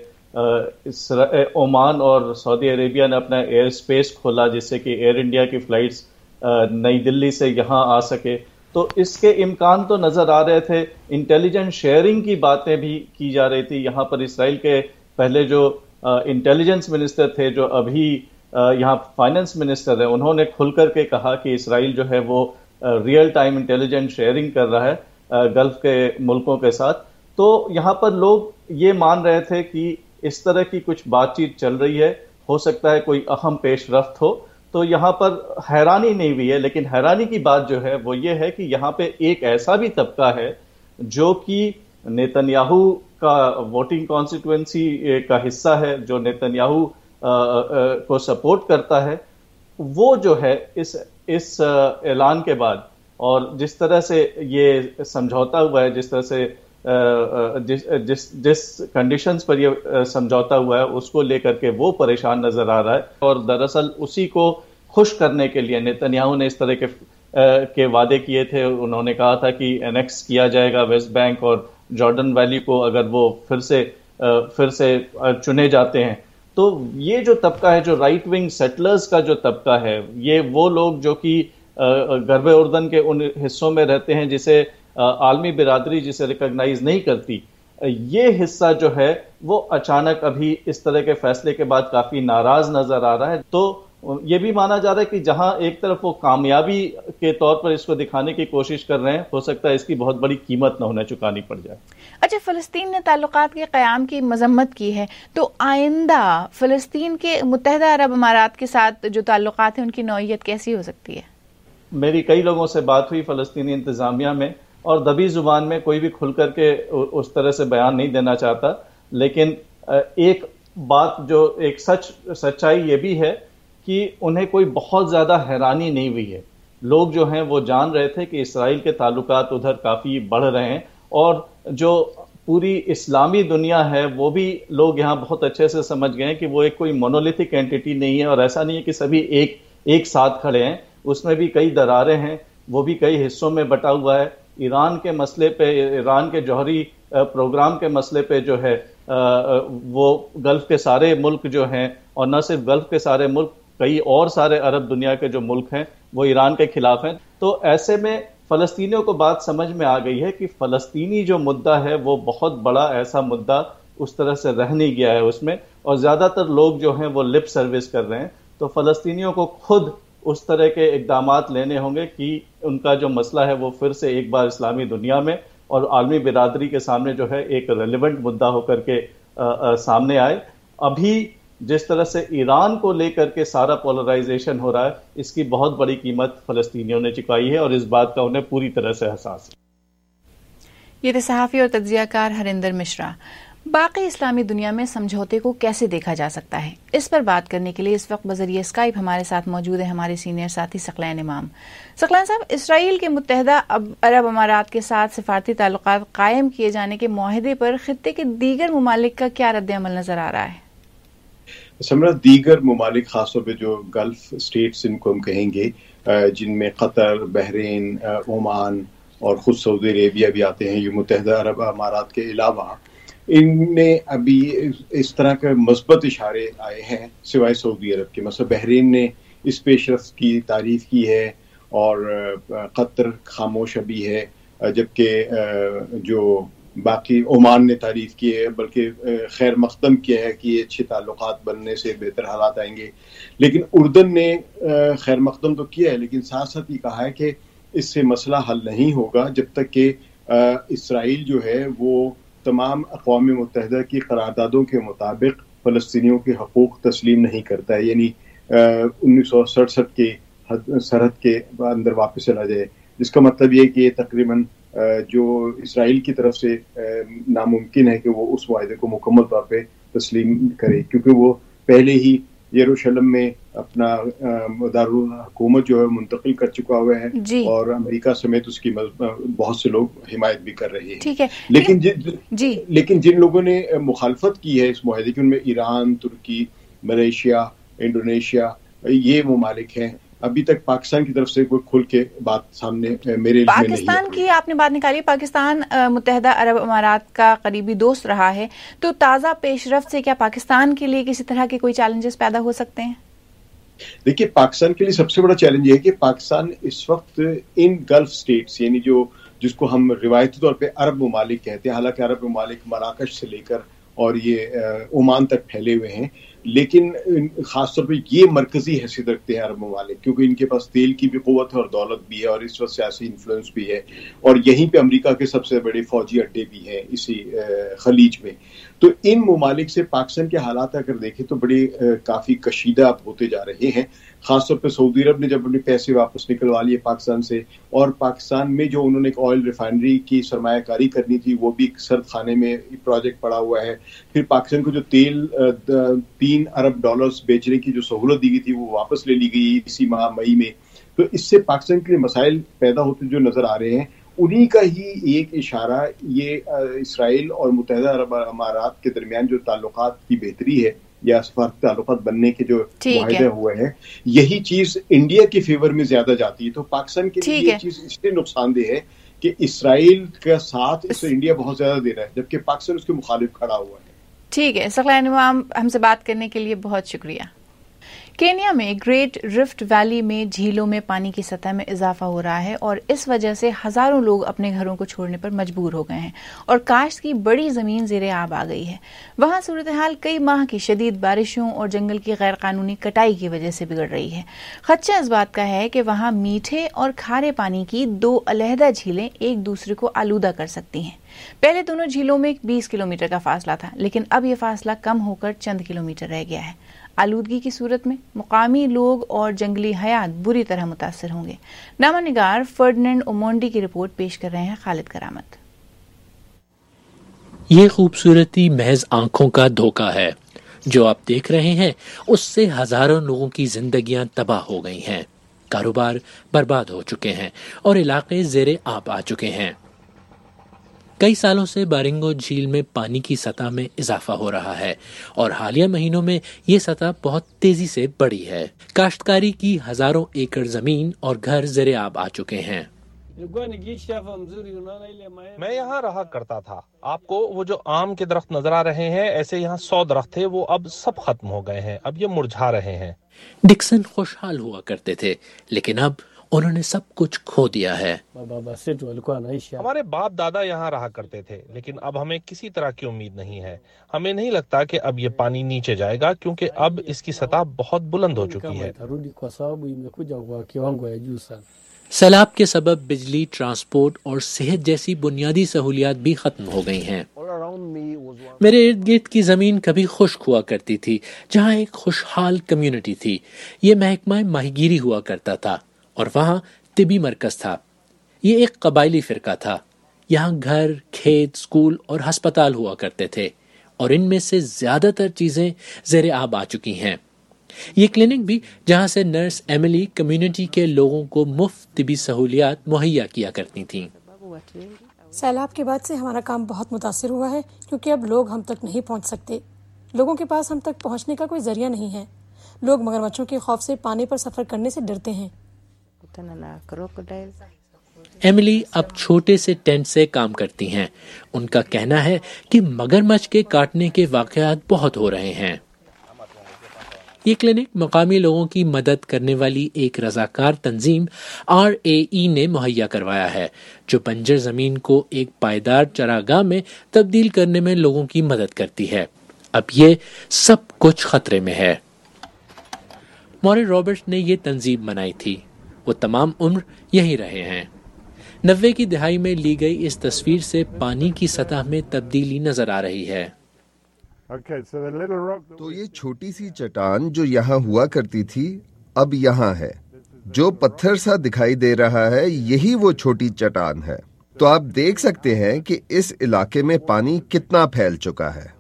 ओमान और सऊदी अरेबिया ने अपना एयर स्पेस खोला जिससे कि एयर इंडिया की फ़्लाइट्स नई दिल्ली से यहाँ आ सके, तो इसके इम्कान तो नज़र आ रहे थे। इंटेलिजेंस शेयरिंग की बातें भी की जा रही थी। यहाँ पर इसराइल के पहले जो इंटेलिजेंस मिनिस्टर थे, जो अभी यहाँ फाइनेंस मिनिस्टर हैं, उन्होंने खुल करके कहा कि इसराइल जो है वो रियल टाइम इंटेलिजेंस शेयरिंग कर रहा है गल्फ के मुल्कों के साथ। तो यहाँ पर लोग ये मान रहे थे कि इस तरह की कुछ बातचीत चल रही है, हो सकता है कोई अहम पेशरफ्त हो, तो यहाँ पर हैरानी नहीं हुई है। लेकिन हैरानी की बात जो है वो ये है कि यहाँ पे एक ऐसा भी तबका है जो कि नेतन्याहू का वोटिंग कॉन्स्टिट्यूएंसी का हिस्सा है, जो नेतन्याहू को सपोर्ट करता है, वो जो है इस इस ऐलान के बाद और जिस तरह से ये समझौता हुआ है, जिस तरह से जिस जिस जिस कंडीशंस पर ये समझौता हुआ है, उसको लेकर के वो परेशान नजर आ रहा है। और दरअसल उसी को खुश करने के लिए नेतन्याहू ने इस तरह के के वादे किए थे। उन्होंने कहा था कि एनेक्स किया जाएगा वेस्ट बैंक और जॉर्डन वैली को, अगर वो फिर से फिर से चुने जाते हैं। तो ये जो तबका है, जो राइट विंग सेटलर्स का जो तबका है, ये वो लोग जो कि गर्ब उर्दन के उन हिस्सों में रहते हैं जिसे आलमी बिरादरी जिसे रिकॉग्नाइज नहीं करती, ये हिस्सा जो है वो अचानक अभी इस तरह के फैसले के बाद काफी नाराज नजर आ रहा है। तो ये भी माना जा रहा है कि जहां एक तरफ वो कामयाबी के तौर पर इसको दिखाने की कोशिश कर रहे हैं, हो सकता है इसकी बहुत बड़ी कीमत न होने चुकानी पड़ जाए। अच्छा, फ़लस्तीन ने ताल्लुकात के क़याम की मजम्मत की है, तो आइंदा फ़लस्तीन के मुत्तहिदा अरब अमारात के साथ जो ताल्लुकात हैं उनकी नौइयत कैसी हो सकती है? मेरी कई लोगों से बात हुई फ़लस्तीनी इंतज़ामिया में, और दबी ज़ुबान में कोई भी खुल करके उस तरह से बयान नहीं देना चाहता, लेकिन एक बात जो एक सच सच्चाई ये भी है कि उन्हें कोई बहुत ज़्यादा हैरानी नहीं हुई है। लोग जो हैं वो जान रहे थे कि इसराइल के ताल्लुकात उधर काफ़ी बढ़ रहे हैं, और जो पूरी इस्लामी दुनिया है वो भी लोग यहाँ बहुत अच्छे से समझ गए हैं कि वो एक कोई मोनोलिथिक एंटिटी नहीं है, और ऐसा नहीं है कि सभी एक एक साथ खड़े हैं। उसमें भी कई दरारें हैं, वो भी कई हिस्सों में बटा हुआ है। ईरान के मसले पे, ईरान के जौहरी प्रोग्राम के मसले पे जो है वो गल्फ के सारे मुल्क जो हैं, और न सिर्फ गल्फ के सारे मुल्क, कई और सारे अरब दुनिया के जो मुल्क हैं वो ईरान के खिलाफ हैं। तो ऐसे में फ़लस्तीनियों को बात समझ में आ गई है कि फ़लस्तीनी जो मुद्दा है वो बहुत बड़ा ऐसा मुद्दा उस तरह से रह नहीं गया है उसमें, और ज़्यादातर लोग जो हैं वो लिप सर्विस कर रहे हैं। तो फ़लस्तीनियों को खुद उस तरह के इक़दामात लेने होंगे कि उनका जो मसला है वो फिर से एक बार इस्लामी दुनिया में और आलमी बिरादरी के सामने जो है एक रेलिवेंट मुद्दा होकर के आ, आ, सामने आए। अभी जिस तरह से ईरान को लेकर के सारा पोलराइजेशन हो रहा है, इसकी बहुत बड़ी कीमत फ़लस्तीनियों ने चुकाई है, और इस बात का उन्हें पूरी तरह से एहसास है। ये थे सहाफ़ी और तज्ज़ियाकार हरिंदर मिश्रा। बाकी इस्लामी दुनिया में समझौते को कैसे देखा जा सकता है, इस पर बात करने के लिए इस वक्त बज़रिए स्काइप हमारे साथ मौजूद है हमारे सीनियर साथी सकलैन इमाम। सकलैन साहब, इसराइल के मुत्तहिदा अरब अमारात के साथ सिफारती ताल्लुकात कायम किए जाने के मुआहदे पर खित्ते के दीगर मुमालिक का क्या रद्द-ए-अमल नजर आ रहा है? समरा दीगर मुमालिक खासतौर पर जो गल्फ स्टेट्स इनको हम कहेंगे, जिनमें कतर, बहरीन, ओमान और खुद सऊदी अरेबिया भी आते हैं, ये मुत्तहिदा अरब अमारात के अलावा इनमें अभी इस तरह के मस्बत इशारे आए हैं सिवाय सऊदी अरब के। मतलब बहरीन ने इस पेशरफ्त की तारीफ की है और कतर खामोश अभी है, जबकि जो बाकी ओमान ने तारीफ की है, बल्कि खैर मकदम किया है कि अच्छे ताल्लुकात बनने से बेहतर हालात आएंगे। लेकिन उर्दन ने खैर मकदम तो किया है, लेकिन साथ साथ ये कहा है कि इससे मसला हल नहीं होगा जब तक कि इसराइल जो है वो तमाम अक़वाम मुत्तहिदा की करारदादों के मुताबिक فلسطینیوں کے حقوق تسلیم نہیں کرتا ہے، یعنی انیس سو سڑسٹھ کے سرحد کے اندر واپس چلا جائے، جس کا مطلب یہ کہ تقریباً جو اسرائیل کی طرف سے ناممکن ہے کہ وہ اس معاہدے کو مکمل طور پہ تسلیم کرے، کیونکہ وہ پہلے ہی یروشلم میں اپنا دارالحکومت جو ہے منتقل کر چکا ہوا ہے جی. اور امریکہ سمیت اس کی بہت سے لوگ حمایت بھی کر رہے ہیں ٹھیک ہے. لیکن جی. لیکن جن لوگوں نے مخالفت کی ہے اس معاہدے کی، ان میں ایران، ترکی، ملیشیا، انڈونیشیا، یہ ممالک ہیں. ابھی تک پاکستان کی طرف سے کوئی کھل کے بات سامنے میرے علم میں نہیں ہے. پاکستان کی آپ نے بات نکالی، پاکستان متحدہ عرب امارات کا قریبی دوست رہا ہے، تو تازہ پیش رفت سے کیا پاکستان کے لیے کسی طرح کے کوئی چیلنجز پیدا ہو سکتے ہیں؟ دیکھیے، پاکستان کے لیے سب سے بڑا چیلنج یہ ہے کہ پاکستان اس وقت ان گلف سٹیٹس، یعنی جو جس کو ہم روایتی طور پہ عرب ممالک کہتے ہیں، حالانکہ عرب ممالک مراکش سے لے کر اور یہ عمان تک پھیلے ہوئے ہیں، لیکن خاص طور پہ یہ مرکزی حیثیت رکھتے ہیں عرب ممالک، کیونکہ ان کے پاس تیل کی بھی قوت ہے اور دولت بھی ہے اور اس وقت سیاسی انفلوئنس بھی ہے، اور یہیں پہ امریکہ کے سب سے بڑے فوجی اڈے بھی ہیں اسی خلیج میں. تو ان ممالک سے پاکستان کے حالات اگر دیکھیں تو بڑے کافی کشیدہ اب ہوتے جا رہے ہیں. خاص طور پہ سعودی عرب نے جب اپنے پیسے واپس نکلوا لیے پاکستان سے، اور پاکستان میں جو انہوں نے ایک آئل ریفائنری کی سرمایہ کاری کرنی تھی وہ بھی ایک سرد خانے میں پروجیکٹ پڑا ہوا ہے. پھر پاکستان کو جو تیل تین ارب ڈالرز بیچنے کی جو سہولت دی گئی تھی وہ واپس لے لی گئی اسی ماہ مئی میں. تو اس سے پاکستان کے لیے مسائل پیدا ہوتے جو نظر آ رہے ہیں. انہی کا ہی ایک اشارہ یہ اسرائیل اور متحدہ عرب امارات کے درمیان جو تعلقات کی بہتری ہے یا سفارتی تعلقات بننے کے جو معاہدے ہوئے ہیں، یہی چیز انڈیا کے فیور میں زیادہ جاتی ہے. تو پاکستان کے لیے یہ چیز اس لیے نقصان دہ ہے کہ اسرائیل کا ساتھ اس سے انڈیا بہت زیادہ دے رہا ہے، جبکہ پاکستان اس کے مخالف کھڑا ہوا ہے. ٹھیک ہے ثقلین امام، ہم سے بات کرنے کے لیے بہت شکریہ. کینیا میں گریٹ رفٹ ویلی میں جھیلوں میں پانی کی سطح میں اضافہ ہو رہا ہے اور اس وجہ سے ہزاروں لوگ اپنے گھروں کو چھوڑنے پر مجبور ہو گئے ہیں اور کاشت کی بڑی زمین زیر آب آ گئی ہے. وہاں صورتحال کئی ماہ کی شدید بارشوں اور جنگل کی غیر قانونی کٹائی کی وجہ سے بگڑ رہی ہے. خدشہ اس بات کا ہے کہ وہاں میٹھے اور کھارے پانی کی دو علیحدہ جھیلیں ایک دوسرے کو آلودہ کر سکتی ہیں. پہلے دونوں جھیلوں میں بیس کلومیٹر کا فاصلہ تھا، لیکن اب یہ فاصلہ کم ہو کر چند کلومیٹر رہ گیا ہے. آلودگی کی صورت میں مقامی لوگ اور جنگلی حیات بری طرح متاثر ہوں گے. نامہ نگار فرڈیننڈ اومونڈی کی رپورٹ پیش کر رہے ہیں خالد کرامت. یہ خوبصورتی محض آنکھوں کا دھوکہ ہے. جو آپ دیکھ رہے ہیں اس سے ہزاروں لوگوں کی زندگیاں تباہ ہو گئی ہیں، کاروبار برباد ہو چکے ہیں اور علاقے زیر آب آ چکے ہیں. کئی سالوں سے بارنگو جھیل میں پانی کی سطح میں اضافہ ہو رہا ہے اور حالیہ مہینوں میں یہ سطح بہت تیزی سے بڑھی ہے. کاشتکاری کی ہزاروں ایکڑ زمین اور گھر زیر آب آ چکے ہیں. میں یہاں رہا کرتا تھا. آپ کو وہ جو آم کے درخت نظر آ رہے ہیں، ایسے یہاں سو درخت تھے، وہ اب سب ختم ہو گئے ہیں، اب یہ مرجھا رہے ہیں. ڈکسن خوشحال ہوا کرتے تھے، لیکن اب انہوں نے سب کچھ کھو دیا ہے. ہمارے باپ دادا یہاں رہا کرتے تھے، لیکن اب ہمیں کسی طرح کی امید نہیں ہے. ہمیں نہیں لگتا کہ اب یہ پانی نیچے جائے گا، کیونکہ اب اس کی سطح بہت بلند ہو چکی ہے. سیلاب کے سبب بجلی، ٹرانسپورٹ اور صحت جیسی بنیادی سہولیات بھی ختم ہو گئی ہیں. میرے ارد گرد کی زمین کبھی خشک ہوا کرتی تھی، جہاں ایک خوشحال کمیونٹی تھی. یہ محکمہ ماہی گیری ہوا کرتا تھا اور وہاں طبی مرکز تھا. یہ ایک قبائلی فرقہ تھا. یہاں گھر، کھیت، اسکول اور ہسپتال ہوا کرتے تھے اور ان میں سے زیادہ تر چیزیں زیر آب آ چکی ہیں. یہ کلینک بھی جہاں سے نرس ایملی کمیونٹی کے لوگوں کو مفت طبی سہولیات مہیا کیا کرتی تھیں. سیلاب کے بعد سے ہمارا کام بہت متاثر ہوا ہے، کیونکہ اب لوگ ہم تک نہیں پہنچ سکتے. لوگوں کے پاس ہم تک پہنچنے کا کوئی ذریعہ نہیں ہے. لوگ مگرمچھوں کے خوف سے پانی پر سفر کرنے سے ڈرتے ہیں. ایملی اب چھوٹے سے ٹینٹ سے کام کرتی ہیں. ان کا کہنا ہے کہ مگرمچھ کے کاٹنے کے واقعات بہت ہو رہے ہیں. یہ کلینک مقامی لوگوں کی مدد کرنے والی ایک رضاکار تنظیم آر اے ای نے مہیا کروایا ہے، جو بنجر زمین کو ایک پائیدار چراگاہ میں تبدیل کرنے میں لوگوں کی مدد کرتی ہے. اب یہ سب کچھ خطرے میں ہے. مورے رابرٹس نے یہ تنظیم بنائی تھی. وہ تمام عمر یہیں رہے ہیں. نوے کی دہائی میں لی گئی اس تصویر سے پانی کی سطح میں تبدیلی نظر آ رہی ہے. تو یہ چھوٹی سی چٹان جو یہاں ہوا کرتی تھی اب یہاں ہے. جو پتھر سا دکھائی دے رہا ہے یہی وہ چھوٹی چٹان ہے. تو آپ دیکھ سکتے ہیں کہ اس علاقے میں پانی کتنا پھیل چکا ہے.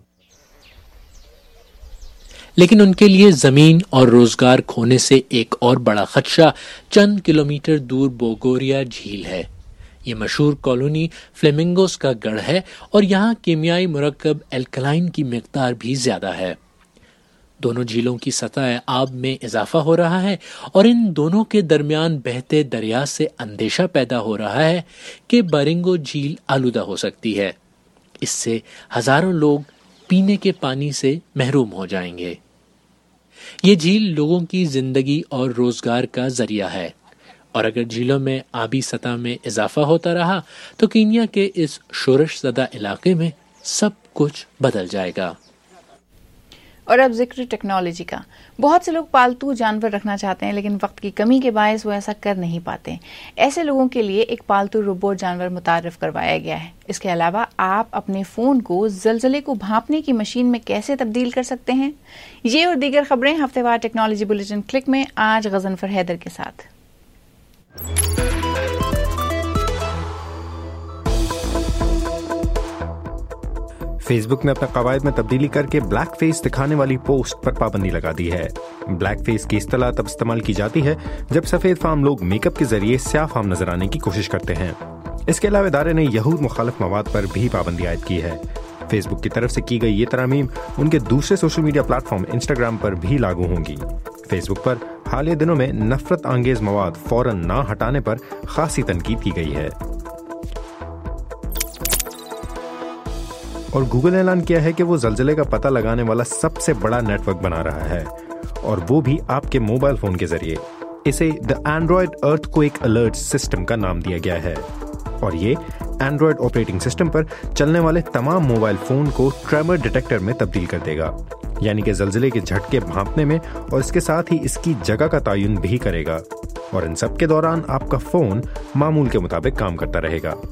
لیکن ان کے لیے زمین اور روزگار کھونے سے ایک اور بڑا خدشہ چند کلومیٹر دور بوگوریا جھیل ہے. یہ مشہور کالونی فلیمنگوز کا گڑھ ہے اور یہاں کیمیائی مرکب الکلائن کی مقدار بھی زیادہ ہے. دونوں جھیلوں کی سطح آب میں اضافہ ہو رہا ہے اور ان دونوں کے درمیان بہتے دریا سے اندیشہ پیدا ہو رہا ہے کہ بارنگو جھیل آلودہ ہو سکتی ہے. اس سے ہزاروں لوگ پینے کے پانی سے محروم ہو جائیں گے. یہ جھیل لوگوں کی زندگی اور روزگار کا ذریعہ ہے اور اگر جھیلوں میں آبی سطح میں اضافہ ہوتا رہا تو کینیا کے اس شورش زدہ علاقے میں سب کچھ بدل جائے گا. اور اب ذکر ٹیکنالوجی کا. بہت سے لوگ پالتو جانور رکھنا چاہتے ہیں لیکن وقت کی کمی کے باعث وہ ایسا کر نہیں پاتے. ایسے لوگوں کے لیے ایک پالتو روبوٹ جانور متعارف کروایا گیا ہے. اس کے علاوہ آپ اپنے فون کو زلزلے کو بھانپنے کی مشین میں کیسے تبدیل کر سکتے ہیں؟ یہ اور دیگر خبریں ہفتے وار ٹیکنالوجی بلیٹن کلک میں آج غضنفر حیدر کے ساتھ. فیس بک نے اپنے قواعد میں تبدیلی کر کے بلیک فیس دکھانے والی پوسٹ پر پابندی لگا دی ہے. بلیک فیس کی اصطلاح تب استعمال کی جاتی ہے جب سفید فام لوگ میک اپ کے ذریعے سیاہ فام نظر آنے کی کوشش کرتے ہیں. اس کے علاوہ ادارے نے یہود مخالف مواد پر بھی پابندی عائد کی ہے. فیس بک کی طرف سے کی گئی یہ ترامیم ان کے دوسرے social media platform Instagram پر بھی لاگو ہوں گی. فیس بک پر حالیہ دنوں میں نفرت انگیز مواد فوراً نہ ہٹانے پر خاصی تنقید کی گئی ہے. اور گوگل نے اعلان کیا ہے کہ وہ زلزلے کا پتہ لگانے والا سب سے بڑا نیٹ ورک بنا رہا ہے اور وہ بھی آپ کے موبائل فون کے ذریعے. اسے the Android earthquake alert system کا نام دیا گیا ہے اور یہ اینڈرائڈ آپریٹنگ سسٹم پر چلنے والے تمام موبائل فون کو ٹریمر ڈیٹیکٹر میں تبدیل کر دے گا. یعنی کہ زلزلے کے جھٹکے بھانپنے میں اور اس کے ساتھ ہی اس کی جگہ کا تعین بھی کرے گا اور ان سب کے دوران آپ کا فون معمول کے مطابق کام کرتا رہے گا.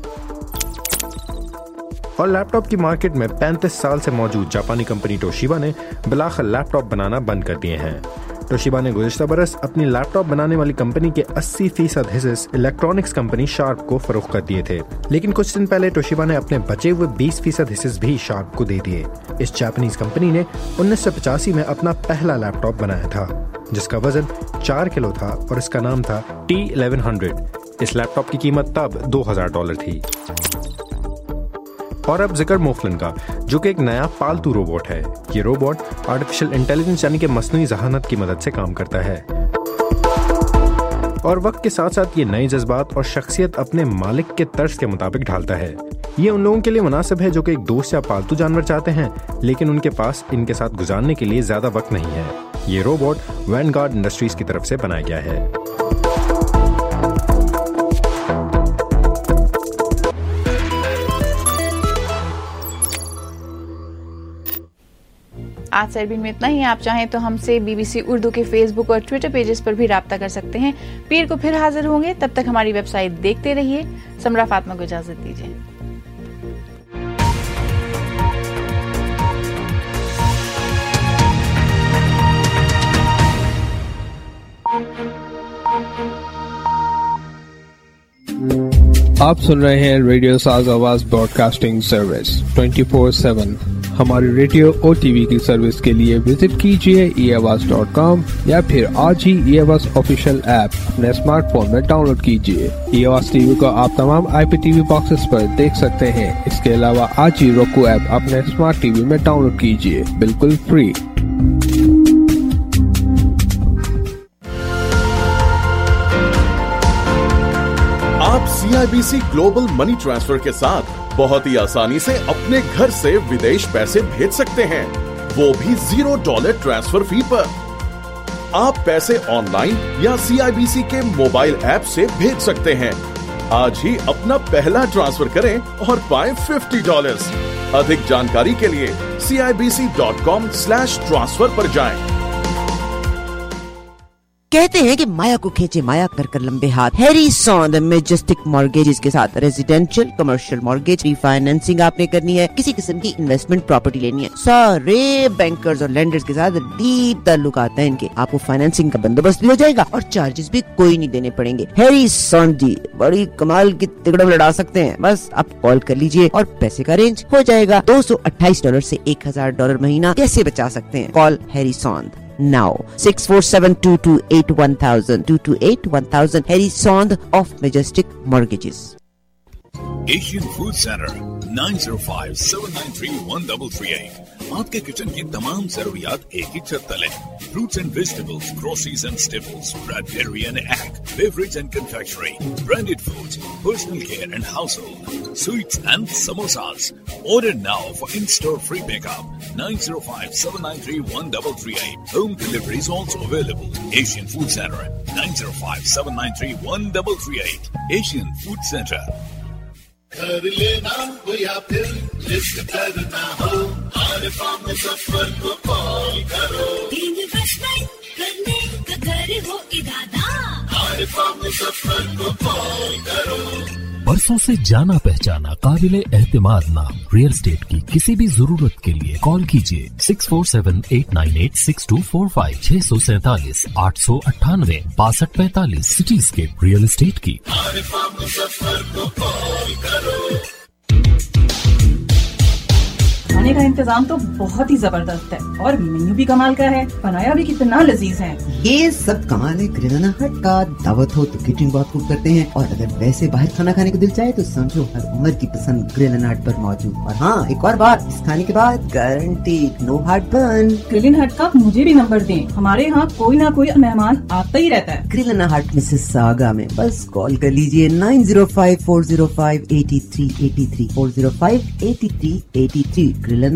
اور لیپ ٹاپ کی مارکیٹ میں پینتیس سال سے موجود جاپانی کمپنی توشیبا نے بلاخر لیپ ٹاپ بنانا بند کر دیے ہیں. توشیبا نے گزشتہ برس اپنی لیپ ٹاپ بنانے والی کمپنی کے اسی فیصد حصص الیکٹرانکس کمپنی شارپ کو فروخت کر دیے تھے. لیکن کچھ دن پہلے توشیبا نے اپنے بچے ہوئے بیس فیصد حصص بھی شارپ کو دے دیے. اس جاپانیز کمپنی نے انیس سو پچاسی میں اپنا پہلا لیپ ٹاپ بنایا تھا جس کا وزن چار کلو تھا اور اس کا نام تھا ٹی الیون ہنڈریڈ. اس لیپ ٹاپ کی قیمت تب دو ہزار ڈالر تھی. اور اب ذکر موفلن کا جو کہ ایک نیا پالتو روبوٹ ہے. یہ روبوٹ آرٹیفیشل انٹیلیجنس یعنی کہ مصنوعی ذہانت کی مدد سے کام کرتا ہے اور وقت کے ساتھ ساتھ یہ نئے جذبات اور شخصیت اپنے مالک کے طرز کے مطابق ڈھالتا ہے. یہ ان لوگوں کے لیے مناسب ہے جو کہ ایک دوست یا پالتو جانور چاہتے ہیں لیکن ان کے پاس ان کے ساتھ گزارنے کے لیے زیادہ وقت نہیں ہے. یہ روبوٹ وین گارڈ انڈسٹریز کی طرف سے بنایا گیا ہے. آج سربین میں اتنا ہی. آپ چاہیں تو ہم سے بی بی سی اردو کے فیس بک اور ٹویٹر پیجز پر بھی رابطہ کر سکتے ہیں. پیر کو پھر حاضر ہوں گے, تب تک ہماری ویب سائٹ دیکھتے رہیے. سمرا فاطمہ کو اجازت دیجیے. آپ سن رہے ہیں radio Saaz Awaz broadcasting service twenty four seven. ہماری ریڈیو اور ٹی وی کی سروس کے لیے وزٹ کیجیے ای آواز ڈاٹ کام یا پھر آج ہی ای آواز آفیشیل ایپ اپنے اسمارٹ فون میں ڈاؤن لوڈ کیجیے. ای آواز ٹی وی کو آپ تمام آئی پی ٹی وی باکسز پر دیکھ سکتے ہیں. اس کے علاوہ آج ہی روکو ایپ اپنے اسمارٹ ٹی وی میں ڈاؤن لوڈ کیجیے, بالکل فری. آپ C I B C global money transfer کے ساتھ بہت ہی آسانی سے اپنے گھر سے ودیش پیسے بھیج سکتے ہیں, وہ بھی زیرو ڈالر ٹرانسفر فی پر. آپ پیسے آن لائن یا سی آئی بی سی کے موبائل ایپ سے بھیج سکتے ہیں. آج ہی اپنا پہلا ٹرانسفر کریں اور پائیں ففٹی ڈالرز. ادھک جانکاری کے لیے C I B C dot com slash transfer پر جائیں. कहते हैं कि माया को खींचे माया कर कर लंबे हाथ। हैरी सॉन्द मैजेस्टिक मॉर्गेजेस के साथ रेजिडेंशियल कमर्शियल मॉर्गेज रीफाइनेंसिंग आपने करनी है, किसी किस्म की इन्वेस्टमेंट प्रॉपर्टी लेनी है, सारे बैंकर्स और लेंडर्स के साथ डीप ताल्लुक आता है इनके। आपको फाइनेंसिंग का बंदोबस्त भी हो जाएगा और चार्जेस भी कोई नहीं देने पड़ेंगे। हैरी सॉन्द जी बड़ी कमाल की तिकड़म लड़ा सकते हैं, बस आप कॉल कर लीजिए और पैसे का अरेंज हो जाएगा। दो सौ अट्ठाईस डॉलर से एक हजार डॉलर महीना कैसे बचा सकते हैं? Call Harry Sond now six four seven two two eight one thousand two two eight one thousand Harry Sond of Majestic Mortgages. Asian Food Center nine zero five seven nine three one three three eight. आपके kitchen की तमाम जरूरियात एक ही छत तले। Fruits and vegetables, groceries and staples, bread, dairy and egg, beverage and confectionery, branded foods, personal care and household, sweets and samosas. Order now for in-store free pickup. nine zero five seven nine three one three three eight. Home delivery is also available. Asian Food Center nine zero five seven nine three one three three eight. Asian Food Center. घर लेना हो या फिर list करना हो, आरिफा मुजफ्फर को call करो। Investment करने का घर हो इरादा, आरिफा मुजफ्फर को कॉल करो। बरसों से जाना पहचाना काबिले एहतिमाद नाम रियल एस्टेट की किसी भी जरूरत के लिए कॉल कीजिए six four seven eight nine eight six two four five छह सौ सैतालीस आठ सौ अट्ठानवे बासठ पैतालीस सिटीस्केप रियल एस्टेट की। आरिफा मुजफ्फर को कॉल करो। खाने का इंतजाम तो बहुत ही जबरदस्त है और मेन्यू भी कमाल का है, बनाया भी कितना लजीज है। ये सब कमाल है ग्रिल हट का। दावत हो तो केटरिंग बहुत खूब करते हैं, और अगर वैसे बाहर खाना खाने को दिल चाहे तो समझो हर उम्र की पसंद ग्रिल हट पर मौजूद। और हाँ, एक और बात, इस खाने के बाद guaranteed no heartburn. Grill Hut का मुझे भी नंबर दें, हमारे यहाँ कोई ना कोई मेहमान आता ही रहता है। ग्रिल हट मिसिसागा में बस कॉल कर लीजिए nine zero five four zero five eighty three eighty three four zero five eighty three eighty three.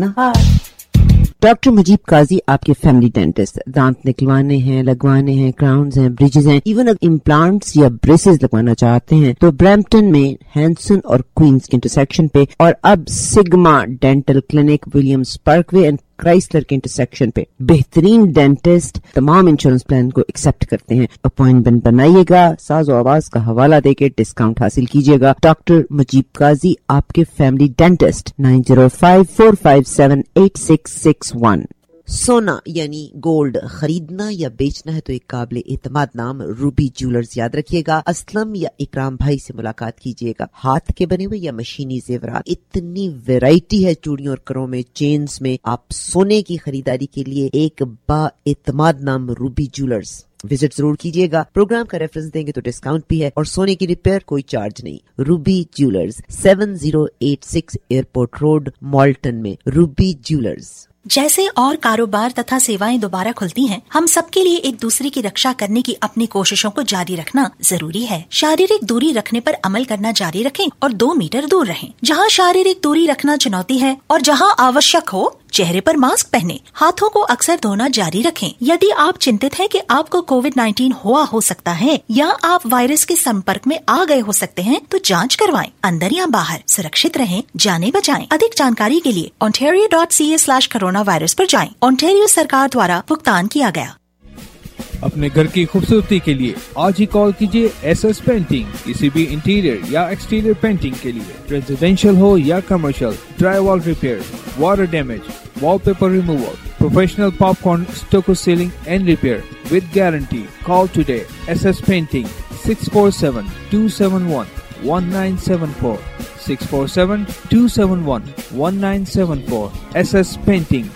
Doctor Mujeeb Qazi आपके फैमिली डेंटिस्ट। दांत निकलवाने हैं, लगवाने हैं, क्राउन्स हैं, ब्रिजेस हैं, इवन अगर इम्प्लांट्स या ब्रेसेस लगवाना चाहते हैं तो ब्रैम्पटन में हैंसन और क्वींस के इंटरसेक्शन पे, और अब Sigma Dental Clinic Williams Parkway and Chrysler के इंटरसेक्शन पे बेहतरीन डेंटिस्ट तमाम इंश्योरेंस प्लान को एक्सेप्ट करते हैं। अपॉइंटमेंट बनाइएगा, साज़ो आवाज का हवाला देके डिस्काउंट हासिल कीजिएगा। डॉक्टर मुजीब काजी आपके family dentist nine zero five four five seven eight six six one. सोना यानी गोल्ड खरीदना या बेचना है तो एक काबिल एतमाद नाम रूबी ज्वेलर्स याद रखिएगा। असलम या इकराम भाई से मुलाकात कीजिएगा। हाथ के बने हुए या मशीनी जेवरात, इतनी वैरायटी है चूड़ियों और करों में, चेन्स में। आप सोने की खरीदारी के लिए एक बा एतमाद नाम रूबी ज्वेलर्स विजिट जरूर कीजिएगा। प्रोग्राम का रेफरेंस देंगे तो डिस्काउंट भी है, और सोने की रिपेयर कोई चार्ज नहीं। Ruby Jewellers seven zero eight six Airport Road Malton में। Ruby Jewellers. जैसे और कारोबार तथा सेवाएं दोबारा खुलती हैं, हम सबके लिए एक दूसरे की रक्षा करने की अपनी कोशिशों को जारी रखना जरूरी है। शारीरिक दूरी रखने पर अमल करना जारी रखें और दो मीटर दूर रहें। जहां शारीरिक दूरी रखना चुनौती है और जहां आवश्यक हो, चेहरे पर मास्क पहने, हाथों को अक्सर धोना जारी रखें। यदि आप चिंतित हैं कि आपको कोविड नाइन्टीन हुआ हो सकता है या आप वायरस के संपर्क में आ गए हो सकते हैं, तो जांच करवाएं। अंदर या बाहर सुरक्षित रहें, जाने बचाएं। अधिक जानकारी के लिए ontario dot c a slash corona virus पर जाएं। ओंटारियो सरकार द्वारा भुगतान किया गया। अपने घर की खूबसूरती के लिए आज ही कॉल कीजिए एस एस पेंटिंग। किसी भी इंटीरियर या एक्सटीरियर पेंटिंग के लिए, रेजिडेंशियल हो या commercial, drywall repair, water damage, wallpaper removal, professional popcorn stucco ceiling and repair with guarantee. Call today S S painting six four seven two seven one one nine seven four six four seven two seven one one nine seven four. S S painting.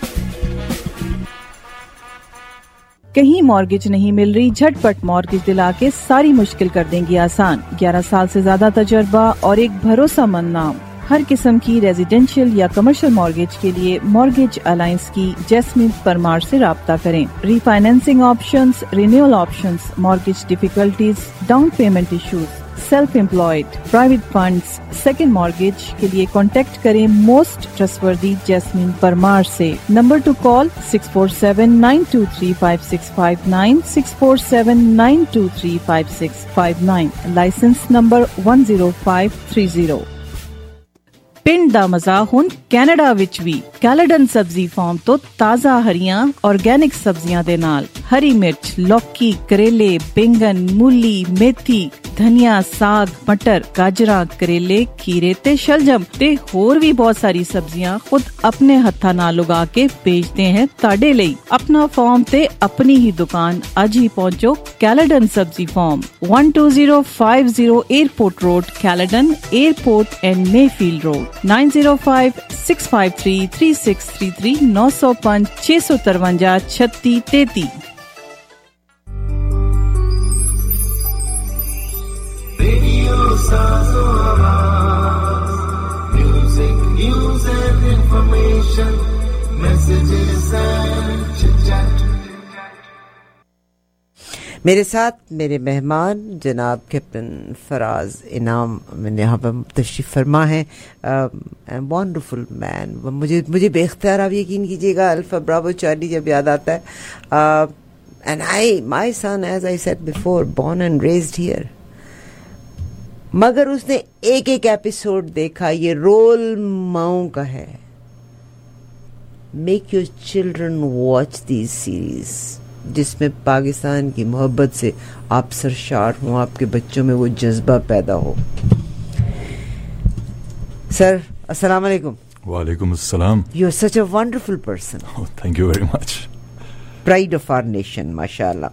कहीं mortgage नहीं मिल रही, झटपट mortgage दिला के सारी मुश्किल कर देंगी आसान। ग्यारह साल से ज्यादा तजर्बा और एक भरोसेमंद नाम। हर किस्म की रेजिडेंशियल या कमर्शियल मॉर्गेज के लिए मॉर्गेज अलायंस की जैस्मिन परमार से राब्ता करें। Refinancing options, renewal options, mortgage difficulties, down payment issues, self employed, private funds, second mortgage के लिए कॉन्टेक्ट करें मोस्ट ट्रस्टवर्दी जैस्मिन परमार से। Number to call six four seven nine two three five six five nine six four seven nine two three five six five nine. Licence number one zero five three zero. ਪਿੰਡ ਦਾ ਮਜ਼ਾ ਹੁਣ Canada ਵਿੱਚ ਵੀ। ਕੈਲੇਡਨ ਸਬਜ਼ੀ farm ਤੋਂ ਤਾਜ਼ਾ ਹਰੀਆਂ organic ਸਬਜ਼ੀਆਂ ਦੇ ਨਾਲ हरी मिर्च, लौकी, करेले, बैंगन, मूली, मेथी, धनिया, साग, मटर, गाजरा, करेले, खीरे ते शलजम ते होर भी बहुत सारी सब्जियां खुद अपने हत्था नाल उगा के बेचते हैं ताड़े ਲਈ। अपना फार्म ते अपनी ही दुकान आज ही पहुंचो कैलेडन सब्जी farm, one two zero five zero airport road, Caledon airport and Mayfield road, nine zero five six five three three six three three नौ सौ पाँच छह सौ तिरवंजा छत्तीस तैंतीस। Music, news and information, messages and chit-chat. मेरे साथ मेरे मेहमान जनाब कैप्टन फराज इनाम यहाँ पर तशरीफ़ फरमा है। Wonderful man. मुझे मुझे बेख्तियार आप यकीन कीजिएगा अल्फा ब्रावो चार्ली जब याद आता है। And I my son as I said before born and raised here, मगर उसने एक एक एपिसोड देखा। ये रोल माओ का है। Make your children watch these series जिसमें पाकिस्तान की मोहब्बत से आप सरशार हो, आपके बच्चों में वो जज्बा पैदा हो। सर अस्सलाम वालेकुम। वालेकुम अस्सलाम। You are such a wonderful person. Thank you very much. Pride of our nation माशाल्लाह।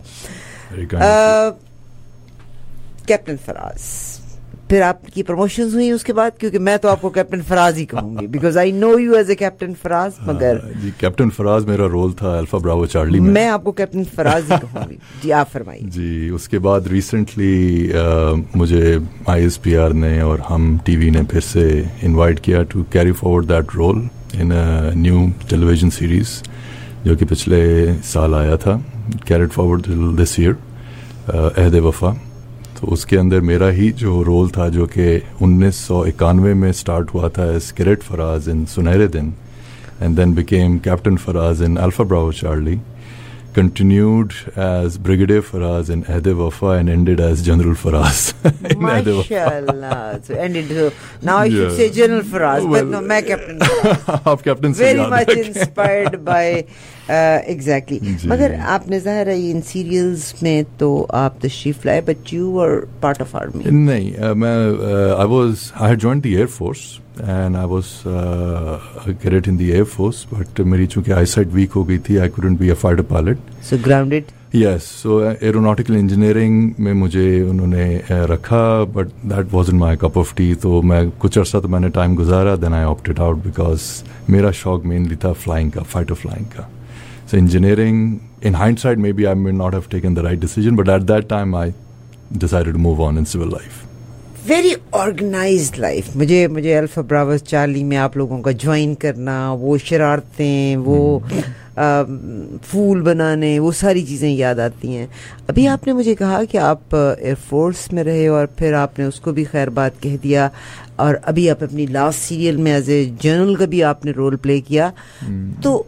कैप्टन फराज, फिर आपकी प्रमोशंस हुई उसके बाद, क्योंकि मैं तो आपको कैप्टन फराज ही कहूंगी because I know you as a captain Faraz. मगर जी कैप्टन फराज मेरा रोल था अल्फा ब्रावो चार्ली में। मैं आपको कैप्टन फराज ही कहूंगी। जी आप फरमाइए। जी उसके बाद रिसेंटली मुझे आई एस पी आर ने और हम टीवी ने फिर से इनवाइट किया to carry forward that role in a new television series जो कि पिछले साल आया था, carried forward this year, Ahad Wafa. तो उसके अंदर मेरा ही जो रोल था जो कि उन्नीस सौ इक्यानवे में स्टार्ट हुआ था as cadet Faraz in Sunehre Din and then became captain Faraz in Alpha Bravo Charlie, continued as Brigadier Faraz in Ahde Wafa and ended as General Faraz in Ahde Wafa. Mashallah. So ended so now I should yeah. say General Faraz, well, but no, मैं Captain Faraz. आप Captain से Very much inspired by uh, exactly. मगर आपने ज़ाहिर है इन serials में तो आप तशरीफ लाए, but you were part of army. नहीं, uh, मैं uh, I was I had joined the Air Force. And I was uh, a cadet in the Air Force, but मेरी चूँकि eyesight weak हो गई थी, I couldn't be a fighter pilot. So grounded? Yes. So uh, aeronautical engineering में मुझे उन्होंने uh, रखा, but that wasn't my cup of tea. तो मैं कुछ अर्सा तो मैंने time गुजारा, then I opted out because मेरा शौक mainly था flying का, fighter flying का. So engineering, in hindsight, maybe I may not have taken the right decision, but at that time I decided to move on in civil life. Very organised life. मुझे मुझे alpha Bravo Charlie में आप लोगों का join करना, वो शरारतें, वो आ, फूल बनाने, वो सारी चीज़ें याद आती हैं। अभी आपने मुझे कहा कि आप एयरफोर्स में रहे और फिर आपने उसको भी खैर बात कह दिया, और अभी आप अपनी लास्ट सीरियल में एज ए जनरल का भी आपने रोल प्ले किया। तो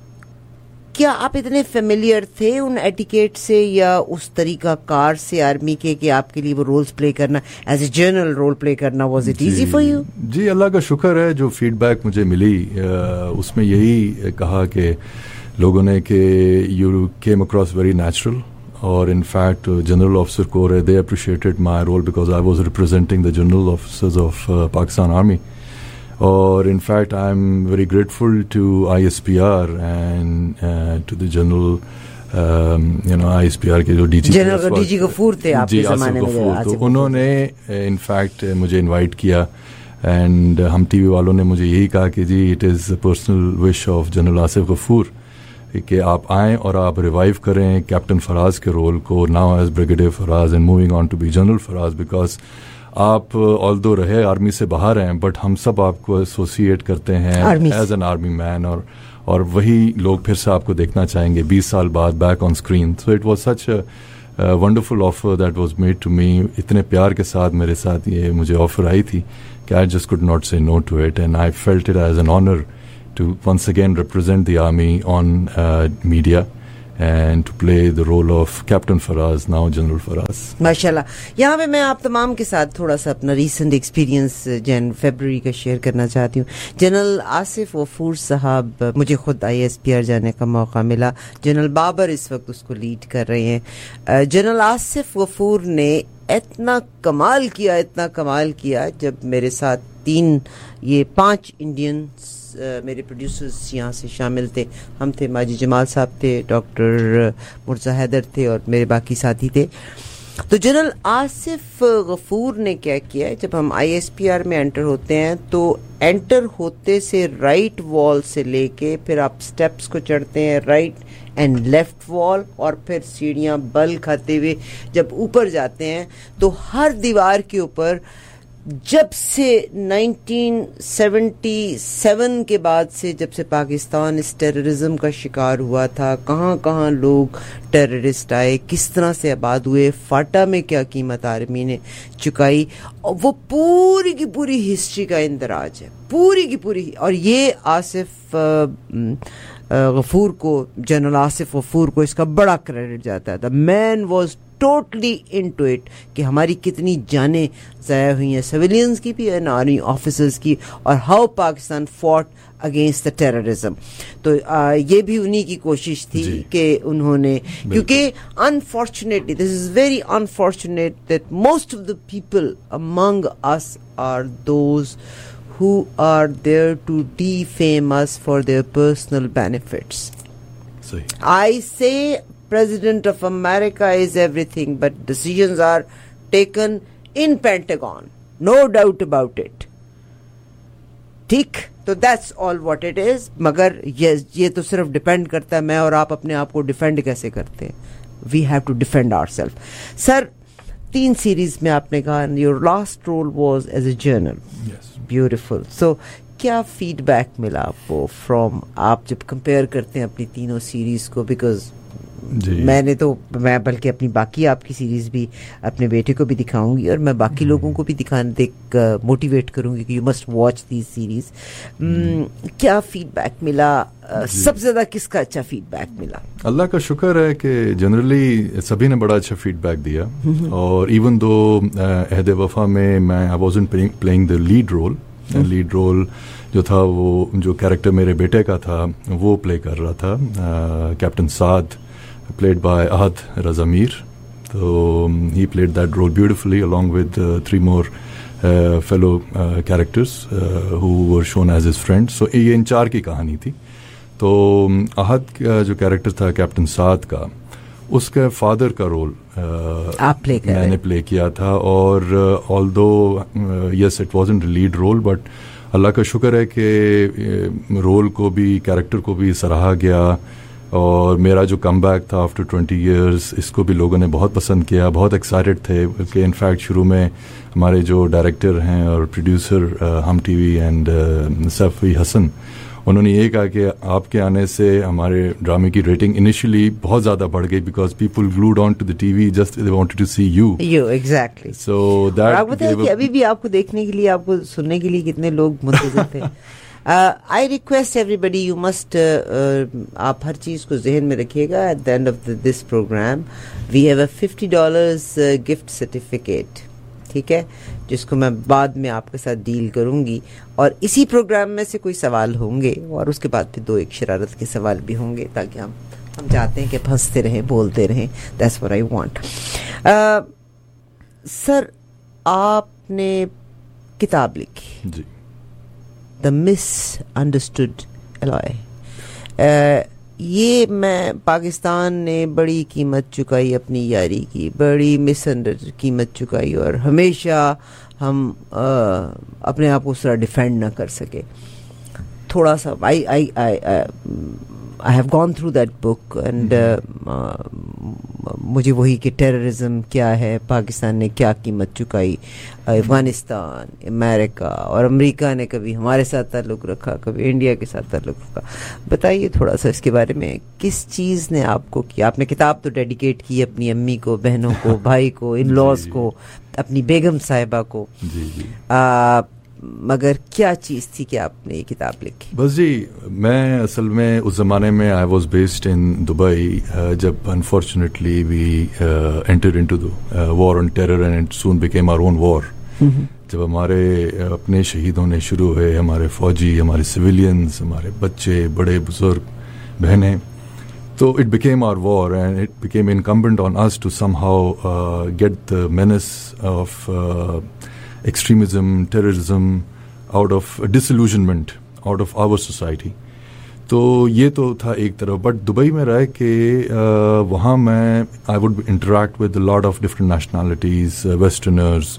क्या आप इतने फेमिलियर थे उन एटिकेट से या उस तरीका कार से आर्मी के कि आपके लिए वो रोल्स प्ले करना, as a general role play करना, was it easy for you? जी अल्लाह का शुक्र है, जो फीडबैक मुझे मिली उसमें यही कहा कि लोगों ने कि you came across very natural, और in fact general officer corps they appreciated my role because I was representing the general officers of Pakistan army. और in fact I'm very grateful to I S P R and uh, to the general um, you know I S P R के जो D G general D G Ghafoor थे आपके ज़माने में, तो उन्होंने in fact मुझे invite किया, and हम टीवी वालों ने मुझे यही कहा कि जी it is a personal wish of general Asif Ghafoor कि आप आएँ और आप रिवाइव करें कैप्टन फराज के रोल को, now as Brigadier Faraz and moving on to be General Faraz, because आप ऑल्दो रहे आर्मी से बाहर हैं, बट हम सब आपको एसोसिएट करते हैं एज एन आर्मी मैन, और और वही लोग फिर से आपको देखना चाहेंगे बीस साल बाद back on screen. So it was such a wonderful offer that was made to me. इतने प्यार के साथ मेरे साथ ये मुझे ऑफर आई थी कि I just could not say no to it, and I felt it as an honour to once again represent the army on uh, media and to play the role of Captain Faraz, now General Faraz. माशाल्लाह. यहाँ पे मैं आप तमाम के साथ थोड़ा सा अपना रीसेंट एक्सपीरियंस जन फरवरी का शेयर करना चाहती हूँ. जनरल आसिफ गफूर साहब, मुझे खुद आई एस पी आर जाने का मौका मिला. जनरल बाबर इस वक्त उसको लीड कर रहे हैं. जनरल आसिफ गफूर ने इतना कमाल किया इतना कमाल किया जब मेरे साथ तीन ये पांच इंडियंस मेरे प्रोड्यूसर्स यहाँ से शामिल थे. हम थे, माजी जमाल साहब थे, डॉक्टर मुर्जा हैदर थे और मेरे बाकी साथी थे. तो जनरल आसिफ गफूर ने क्या किया, जब हम आई एस पी आर में एंटर होते हैं तो एंटर होते से राइट वॉल से लेके फिर आप स्टेप्स को चढ़ते हैं राइट एंड लेफ्ट वॉल और फिर सीढ़ियाँ बल खाते हुए जब ऊपर जाते हैं तो हर दीवार के ऊपर जब से नाइनटीन सेवेंटी सेवन के बाद से जब से पाकिस्तान इस टेररिज्म का शिकार हुआ था, कहाँ कहाँ लोग टेररिस्ट आए, किस तरह से आबाद हुए, फाटा में क्या कीमत आर्मी ने चुकाई, और वो पूरी की पूरी हिस्ट्री का इंदराज है, पूरी की पूरी. और ये आसिफ गफूर को, जनरल आसिफ गफूर को इसका बड़ा क्रेडिट जाता है. The man was totally into it कि हमारी कितनी जानें ज़ाया हुई हैं, सिविलियंस की भी एंड आर्मी ऑफिसर्स की, और how Pakistan fought against the terrorism. तो आ, ये भी उन्हीं की कोशिश थी कि उन्होंने, क्योंकि unfortunately this is very unfortunate that most of the people among us are those who are there to defame us for their personal benefits. See. I say President of America is everything, but decisions are taken in Pentagon. No doubt about it. ठीक, तो that's all what it is. मगर ये ये तो सिर्फ depend करता है मैं और आप अपने आप को डिफेंड कैसे करते हैं. We have to defend ourselves. Sir, तीन सीरीज में आपने कहा your last role was as a journal. Yes. Beautiful. So क्या फीडबैक मिला आपको फ्रॉम, आप जब कंपेयर करते हैं अपनी तीनों सीरीज को, बिकॉज मैंने तो मैं बल्कि अपनी बाकी आपकी सीरीज भी अपने बेटे को भी दिखाऊंगी और मैं बाकी लोगों को भी दिखाने देख मोटिवेट करूंगी कि you must watch the series. क्या फीडबैक मिला, सबसे ज्यादा किसका अच्छा फीडबैक मिला? अल्लाह का शुक्र है कि जनरली सभी ने बड़ा अच्छा फीडबैक दिया. और इवन दो अहद वफा में मैं I wasn't playing the lead role, lead role जो था वो जो कैरेक्टर मेरे बेटे का था वो प्ले कर रहा था, captain Saad, played by Ahad Razamir. So um, he played that role beautifully along with uh, three more uh, fellow uh, characters uh, who were shown as his friends. So ये इन चार की कहानी थी. तो आहद का जो कैरेक्टर था कैप्टन साद का, उसके फादर का रोल uh, आप प्ले कर मैंने प्ले किया था. और although yes it wasn't a lead role, but अल्लाह का शुक्र है कि रोल को भी कैरेक्टर को भी सराहा गया. और मेरा जो कमबैक था आफ्टर ट्वेंटी इयर्स, इसको भी लोगों ने बहुत पसंद किया, बहुत एक्साइटेड थे. कि इनफैक्ट शुरू में हमारे जो डायरेक्टर हैं और प्रोड्यूसर हम टीवी एंड सफ़ी हसन, उन्होंने ये कहा कि आपके आने से हमारे ड्रामे की रेटिंग इनिशियली बहुत ज़्यादा बढ़ गई, because people glued on to the TV, just they wanted to see you you exactly. So that आप बताइए कि अभी भी आपको देखने के लिए, आपको सुनने के लिए कितने लोग मुंतज़िर थे. I request everybody, you must, आप हर चीज़ को जहन में रखिएगा. At the end of this programme we have a fifty dollars gift certificate, ठीक है, जिसको मैं बाद में आपके साथ डील करूंगी. और इसी प्रोग्राम में से कोई सवाल होंगे और उसके बाद फिर दो एक शरारत के सवाल भी होंगे, ताकि हम हम चाहते हैं कि हंसते रहें, बोलते रहें. That's what I want. Sir, आपने किताब लिखी जी, द मिसअंडरस्टूड एलॉय. ये मैं, पाकिस्तान ने बड़ी कीमत चुकाई अपनी यारी की, बड़ी मिसअंडर कीमत चुकाई, और हमेशा हम आ, अपने आप को उस तरह डिफेंड ना कर सके. थोड़ा सा I I I I have gone through that book and मुझे वही कि टेररिज्म क्या है, पाकिस्तान ने क्या कीमत चुकाई, अफगानिस्तान, अमेरिका, और अमेरिका ने कभी हमारे साथ ताल्लुक़ रखा, कभी इंडिया के साथ ताल्लुक़ रखा. बताइए थोड़ा सा इसके बारे में, किस चीज़ ने आपको किया? आपने किताब तो डेडिकेट की अपनी अम्मी को, बहनों को, भाई को, इन लॉज को, अपनी बेगम साहिबा को. जी जी. आ, مگر کیا چیز تھی کہ آپ نے یہ کتاب لکھی؟ بس جی میں اصل میں اس زمانے میں I was based in Dubai جب unfortunately we enter into the war on terror and it soon became our own war. جب ہمارے اپنے شہید ہونے شروع ہوئے, ہمارے فوجی, ہمارے سویلینز, ہمارے بچے, بڑے بزرگ, بہنیں, تو it became our war and it became incumbent on us to somehow uh, get the menace of uh, extremism, terrorism out of uh, disillusionment out of our society. تو یہ تو تھا ایک طرف. بٹ دبئی میں رہ کے uh, وہاں میں I would interact with a lot of different nationalities, uh, Westerners,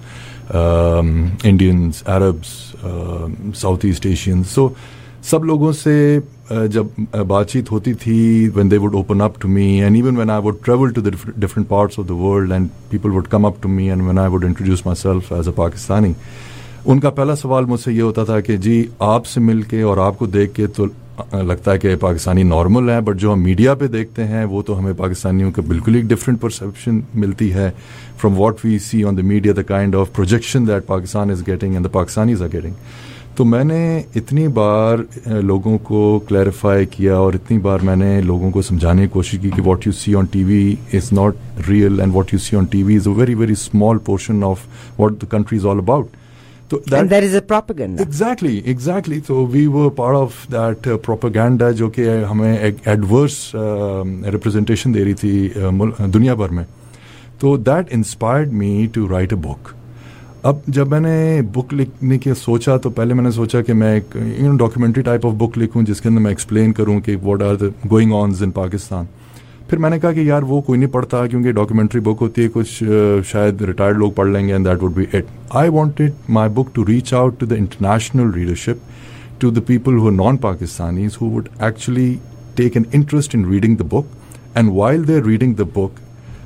um, Indians, Arabs, uh, Southeast Asians. So سب لوگوں سے جب بات چیت ہوتی تھی, when they would open up to me, and even when I would travel to the different parts of the world and people would come up to me and when I would introduce myself as a Pakistani, ان کا پہلا سوال مجھ سے یہ ہوتا تھا کہ جی آپ سے مل کے اور آپ کو دیکھ کے تو لگتا ہے کہ پاکستانی نارمل ہے, بٹ جو ہم میڈیا پہ دیکھتے ہیں وہ تو ہمیں پاکستانیوں کا بالکل ایک ڈفرینٹ پرسیپشن ملتی ہے from what we see on the media, the kind of projection that Pakistan is getting and the Pakistanis are getting. تو میں نے اتنی بار لوگوں کو کلیریفائی کیا اور اتنی بار میں نے لوگوں کو سمجھانے کی کوشش کی کہ what you see on T V is not real and what you see on T V is a very very small portion of what the country is all about. تو that is a propaganda. Exactly exactly تو we were part of that propaganda جو کہ ہمیں ایک adverse representation دے رہی تھی دنیا بھر میں. تو that inspired me to write a book. اب جب میں نے بک لکھنے کی سوچا تو پہلے میں نے سوچا کہ میں ایک ڈاکیومنٹری ٹائپ آف بک لکھوں جس کے اندر میں ایکسپلین کروں کہ what are the going ons in Pakistan. پھر میں نے کہا کہ یار وہ کوئی نہیں پڑھتا کیونکہ ڈاکیومنٹری بک ہوتی ہے, کچھ شاید ریٹائرڈ لوگ پڑھ لیں گے and that would be it. I wanted my book to reach out to the international readership, to the people who non Pakistanis who would actually take an interest in reading the book, and while they are reading the book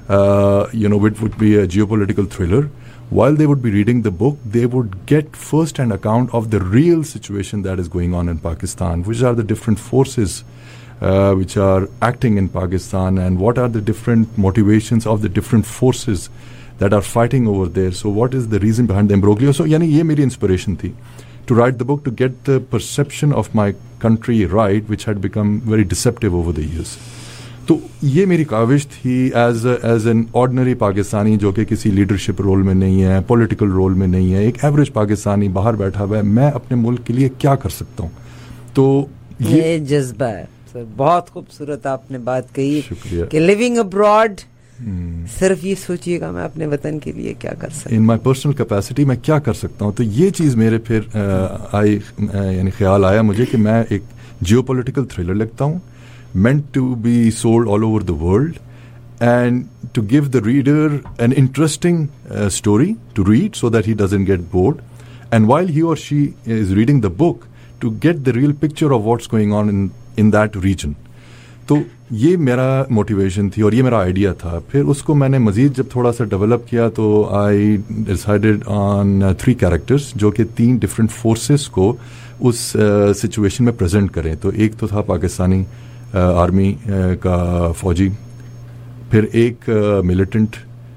you know it would be a geo political thriller. While they would be reading the book, they would get first-hand account of the real situation that is going on in Pakistan, which are the different forces uh, which are acting in Pakistan, and what are the different motivations of the different forces that are fighting over there. So what is the reason behind the imbroglio? So yani ye meri inspiration thi to write the book, to get the perception of my country right, which had become very deceptive over the years. تو یہ میری کاوش تھی as as an ordinary Pakistani جو کہ کسی leadership role میں نہیں ہے, پولیٹیکل رول میں نہیں ہے, ایک ایوریج پاکستانی باہر بیٹھا ہوا ہے, میں اپنے ملک کے لیے کیا کر سکتا ہوں. تو یہ جذبہ ہے سر, بہت خوبصورت آپ نے بات کہی کہ لیونگ ابراڈ صرف یہ سوچیے گا میں اپنے وطن کے لیے کیا کر سکتا ہوں, ان مائی پرسنل کیپیسٹی میں کیا کر سکتا ہوں. تو یہ چیز میرے پھر آئی یعنی خیال آیا مجھے کہ میں ایک جیو پولیٹیکل تھرلر لکھتا ہوں, meant to be sold all over the world, and to give the reader an interesting uh, story to read so that he doesn't get bored, and while he or she is reading the book, to get the real picture of what's going on in in that region. تو یہ میرا motivation تھی اور یہ میرا idea تھا. پھر اس کو میں نے مزید جب تھوڑا سا ڈیولپ کیا تو I decided on three characters جو کہ تین ڈفرینٹ فورسز کو اس سچویشن میں پریزنٹ کریں. تو ایک تو تھا پاکستانی آرمی کا فوجی, پھر ایک ملیٹنٹ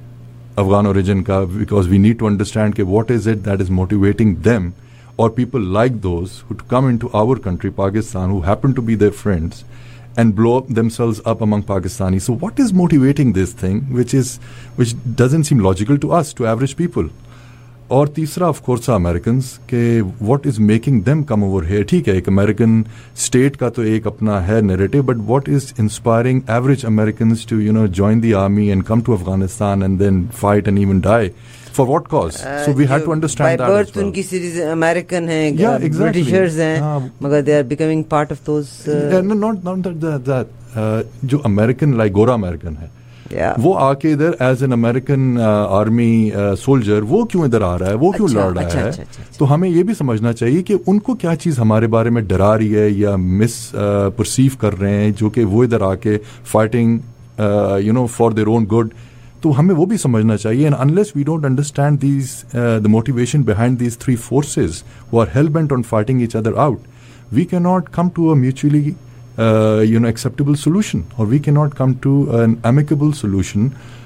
افغان اوریجن کا, because we need to understand کہ what is it that is motivating them اور people like those who come in to our country Pakistan who happen to be their friends and blow themselves up among Pakistanis. So what is motivating this thing which is which doesn't seem logical to us, to average people? اور تیسرا of course Americans کہ what is making them come over here. ٹھیک ہے ایک American state کا تو ایک اپنا ہے narrative, but what is inspiring average Americans to you know join the army and come to Afghanistan and then fight and even die for what cause. So we had to understand that. By birth ان کی series American ہیں, Britishers ہیں, مگر they are becoming part of those. Not not that جو American like گورا American ہے وہ آ کے ادھر as an American army soldier وہ کیوں ادھر آ رہا ہے, وہ کیوں لڑ رہا ہے. تو ہمیں یہ بھی سمجھنا چاہیے کہ ان کو کیا چیز ہمارے بارے میں ڈرا رہی ہے یا مس پرسیو کر رہے ہیں جو کہ وہ ادھر آ کے fighting you know for their own good. تو ہمیں وہ بھی سمجھنا چاہیے. And unless we don't understand these the motivation behind these three forces who are hell bent on fighting each other out, we can not come to a mutually Uh, you know acceptable solution, or we cannot come to an amicable solution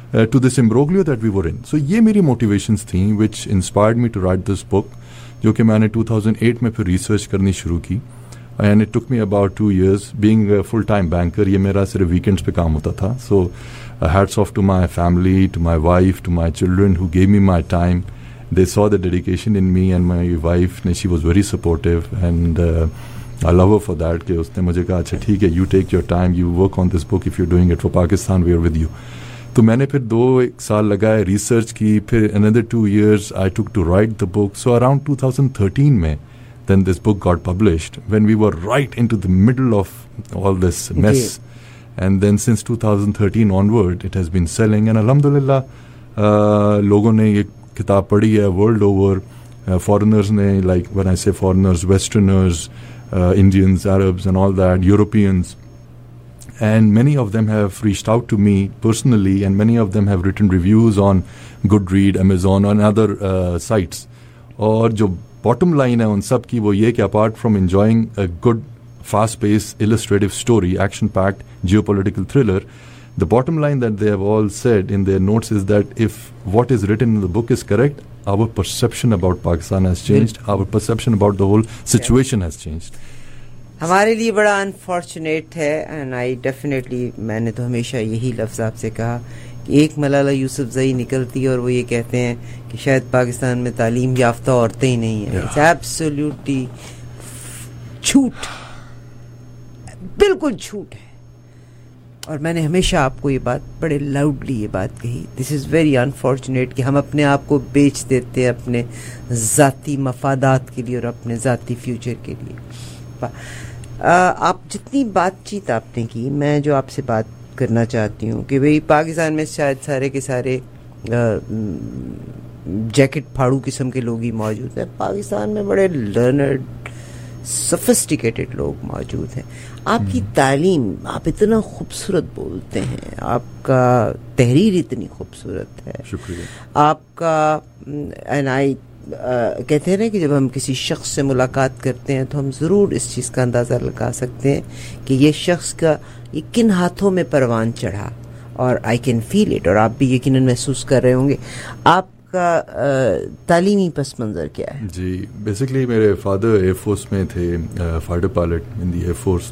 uh, to this imbroglio that we were in. So ये मेरी motivations थी which inspired me to write this book, जो कि मैंने two thousand eight में फिर research करनी शुरू की. And it took me about two years. Being a full-time banker, ये मेरा सिर्फ weekends पे काम होता था. So uh, hats off to my family, to my wife, to my children who gave me my time. They saw the dedication in me, and my wife, she was very supportive, and uh, I love her for that. कि उसने मुझे कहा अच्छा ठीक है, you take your time, you work on this book. If you're doing it for Pakistan, we are with you. تو میں نے پھر دو ایک سال لگائے ریسرچ کی, پھر another two years I took to write the book. So around twenty thirteen میں then this book got published when we were right into the middle of all this mess. Okay. And then since twenty thirteen onward it has been selling, and alhamdulillah uh, لوگوں نے یہ کتاب پڑھی ہے world over. uh, foreigners نے, like when I say foreigners, westerners, uh, Indians, Arabs and all that, Europeans, and many of them have reached out to me personally, and many of them have written reviews on Goodread, Amazon and other uh, sites. اور جو bottom line ہے ان سب کی وہ یہ کہ apart from enjoying a good fast-paced illustrative story, action-packed geopolitical thriller, the bottom line that they have all said in their notes is that if what is written in the book is correct, our perception about Pakistan has changed, our perception about the whole situation has changed. ہمارے لیے بڑا unfortunate ہے, and I definitely, میں نے تو ہمیشہ یہی لفظ آپ سے کہا کہ ایک ملالہ یوسف زئی نکلتی ہے اور وہ یہ کہتے ہیں کہ شاید پاکستان میں تعلیم یافتہ عورتیں ہی نہیں ہیں. اٹس ایبسلیوٹلی جھوٹ, بالکل جھوٹ ہے. اور میں نے ہمیشہ آپ کو یہ بات بڑے لاؤڈلی یہ بات کہی, دس از ویری انفارچونیٹ کہ ہم اپنے آپ کو بیچ دیتے ہیں اپنے ذاتی مفادات کے لیے اور اپنے ذاتی فیوچر کے لیے. آپ جتنی بات چیت آپ نے کی, میں جو آپ سے بات کرنا چاہتی ہوں کہ بھئی پاکستان میں شاید سارے کے سارے جیکٹ پھاڑو قسم کے لوگ ہی موجود ہیں. پاکستان میں بڑے لرنرڈ, سفسٹیکیٹڈ لوگ موجود ہیں. آپ کی تعلیم, آپ اتنا خوبصورت بولتے ہیں, آپ کا تحریر اتنی خوبصورت ہے, شکریہ آپ کا. اینڈ آئی کہتے ہیں نا کہ جب ہم کسی شخص سے ملاقات کرتے ہیں تو ہم ضرور اس چیز کا اندازہ لگا سکتے ہیں کہ یہ شخص کا یہ کن ہاتھوں میں پروان چڑھا, اور آئی کین فیل اٹ, اور آپ بھی یقیناً محسوس کر رہے ہوں گے. آپ کا تعلیمی پس منظر کیا ہے؟ جی بیسکلی میرے فادر ایئر فورس میں تھے, fighter pilot in the air force,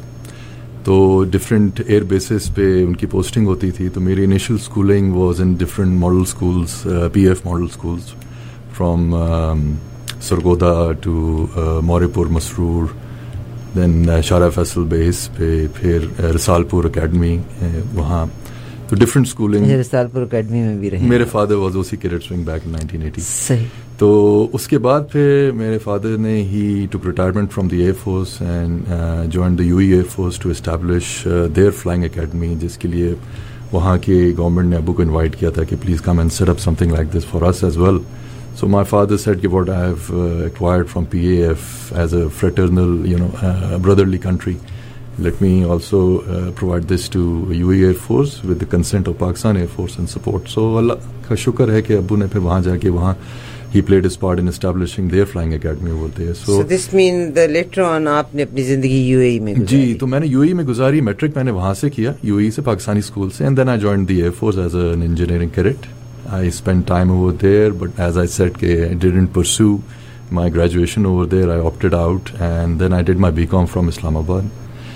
تو ڈفرینٹ ایئر بیسز پہ ان کی پوسٹنگ ہوتی تھی. تو میری initial schooling was in different model schools, P F model schools, from um, Sargoda to uh, Mauripur, Masroor, then uh, Shara Faisal base pe phir uh, Risalpur Academy, uh, wahan to different schooling. Risalpur Academy mein bhi rahe. Mere father was O C cadet wing back in nineteen eighty. Sahi. تو اس کے بعد پھر میرے father نے ہی took retirement from the air force and join the U E air force to establish their flying academy, جس کے لیے وہاں کے گورنمنٹ نے ابو کو انوائٹ کیا تھا کہ please come and set up something like this for us as well. So my father said what I have uh, acquired from P A F as a fraternal, you know, uh, brotherly country, let me also uh, provide this to U A E Air Force with the consent of Pakistan Air Force and support. So Allah ka shukr hai ki Abu ne phir wahan ja ke wahan he played his part in establishing their flying academy over there. So, so this means that later on aapne apni zindagi U A E mein guzari? جی, تو میں نے you A ای میں گزاری. Matric میں نے وہاں سے کیا, یو اے ای سے, پاکستانی اسکول سے, and then I joined the Air Force as an engineering cadet. I spent time over there, but as I said, I didn't pursue my graduation over there. I opted out, and then I did my B Com from Islamabad.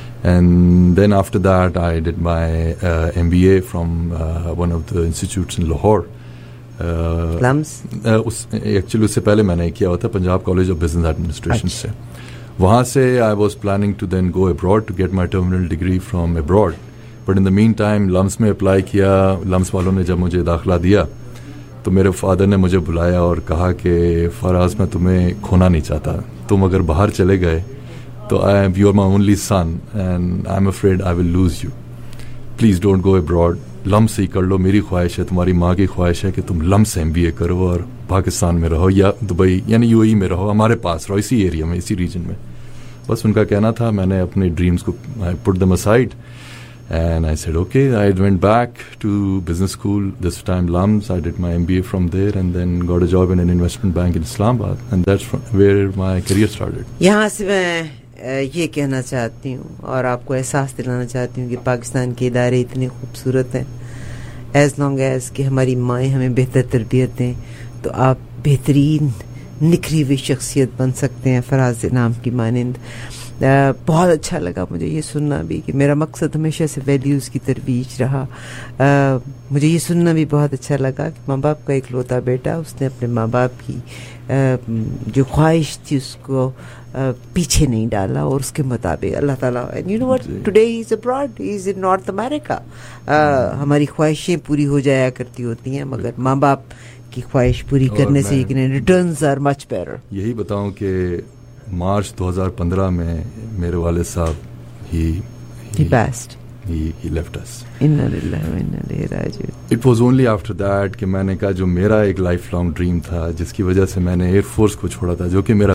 And then after that, I did my uh, M B A from uh, one of the institutes in Lahore. Plums? Uh, us, actually, اس سے پہلے میں نے کیا ہوا تھا Punjab college of business administration سے. وہاں سے I was planning to then go abroad to get my terminal degree from abroad. But in the meantime, لمس میں اپلائی کیا. لمس والوں نے جب مجھے داخلہ دیا تو میرے فادر نے مجھے بلایا اور کہا کہ فراز میں تمہیں کھونا نہیں چاہتا, تم اگر باہر چلے گئے تو I you are my only son and I am afraid I will lose you, please don't go abroad, لم سے ہی کر لو. میری خواہش ہے, تمہاری ماں کی خواہش ہے کہ تم لم سے ایم بی اے کرو اور پاکستان میں رہو یا دبئی یعنی یو اے ای میں رہو, ہمارے پاس رہو, اسی ایریا میں, اسی ریجن میں. بس ان کا کہنا تھا. میں نے اپنے ڈریمز کو put them aside and I said okay. I went back to business school, this time L U M S. I did my M B A from there and then got a job in an investment bank in Islamabad, and that's where my career started. یہاں سے میں یہ کہنا چاہتی ہوں اور آپ کو احساس دلانا چاہتی ہوں کہ پاکستان کے ادارے اتنے خوبصورت ہیں ایز لانگ ایز کہ ہماری مائیں ہمیں بہتر تربیت دیں تو آپ بہترین نکھری ہوئی شخصیت بن سکتے ہیں فراز نام کی مانند. بہت اچھا لگا مجھے یہ سننا بھی کہ میرا مقصد ہمیشہ سے ویلیوز کی ترویج رہا. مجھے یہ سننا بھی بہت اچھا لگا کہ ماں باپ کا اکلوتا بیٹا اس نے اپنے ماں باپ کی جو خواہش تھی اس کو پیچھے نہیں ڈالا اور اس کے مطابق اللہ تعالیٰ you know what today he is abroad he is in North America. ہماری خواہشیں پوری ہو جایا کرتی ہوتی ہیں مگر ماں باپ کی خواہش پوری کرنے سے ریٹرنز آر مچ بیٹر. یہی بتاؤں کہ مارچ دو ہزار پندرہ میں میرے والد صاحب ہی ہی best He, he left us. Inna lillahi wa inna ilayhi raji'un. It was only after that کہ میں نے کہا جو میرا ایک لائف لانگ ڈریم تھا جس کی وجہ سے میں نے ایئر فورس کو چھوڑا تھا جو کہ میرا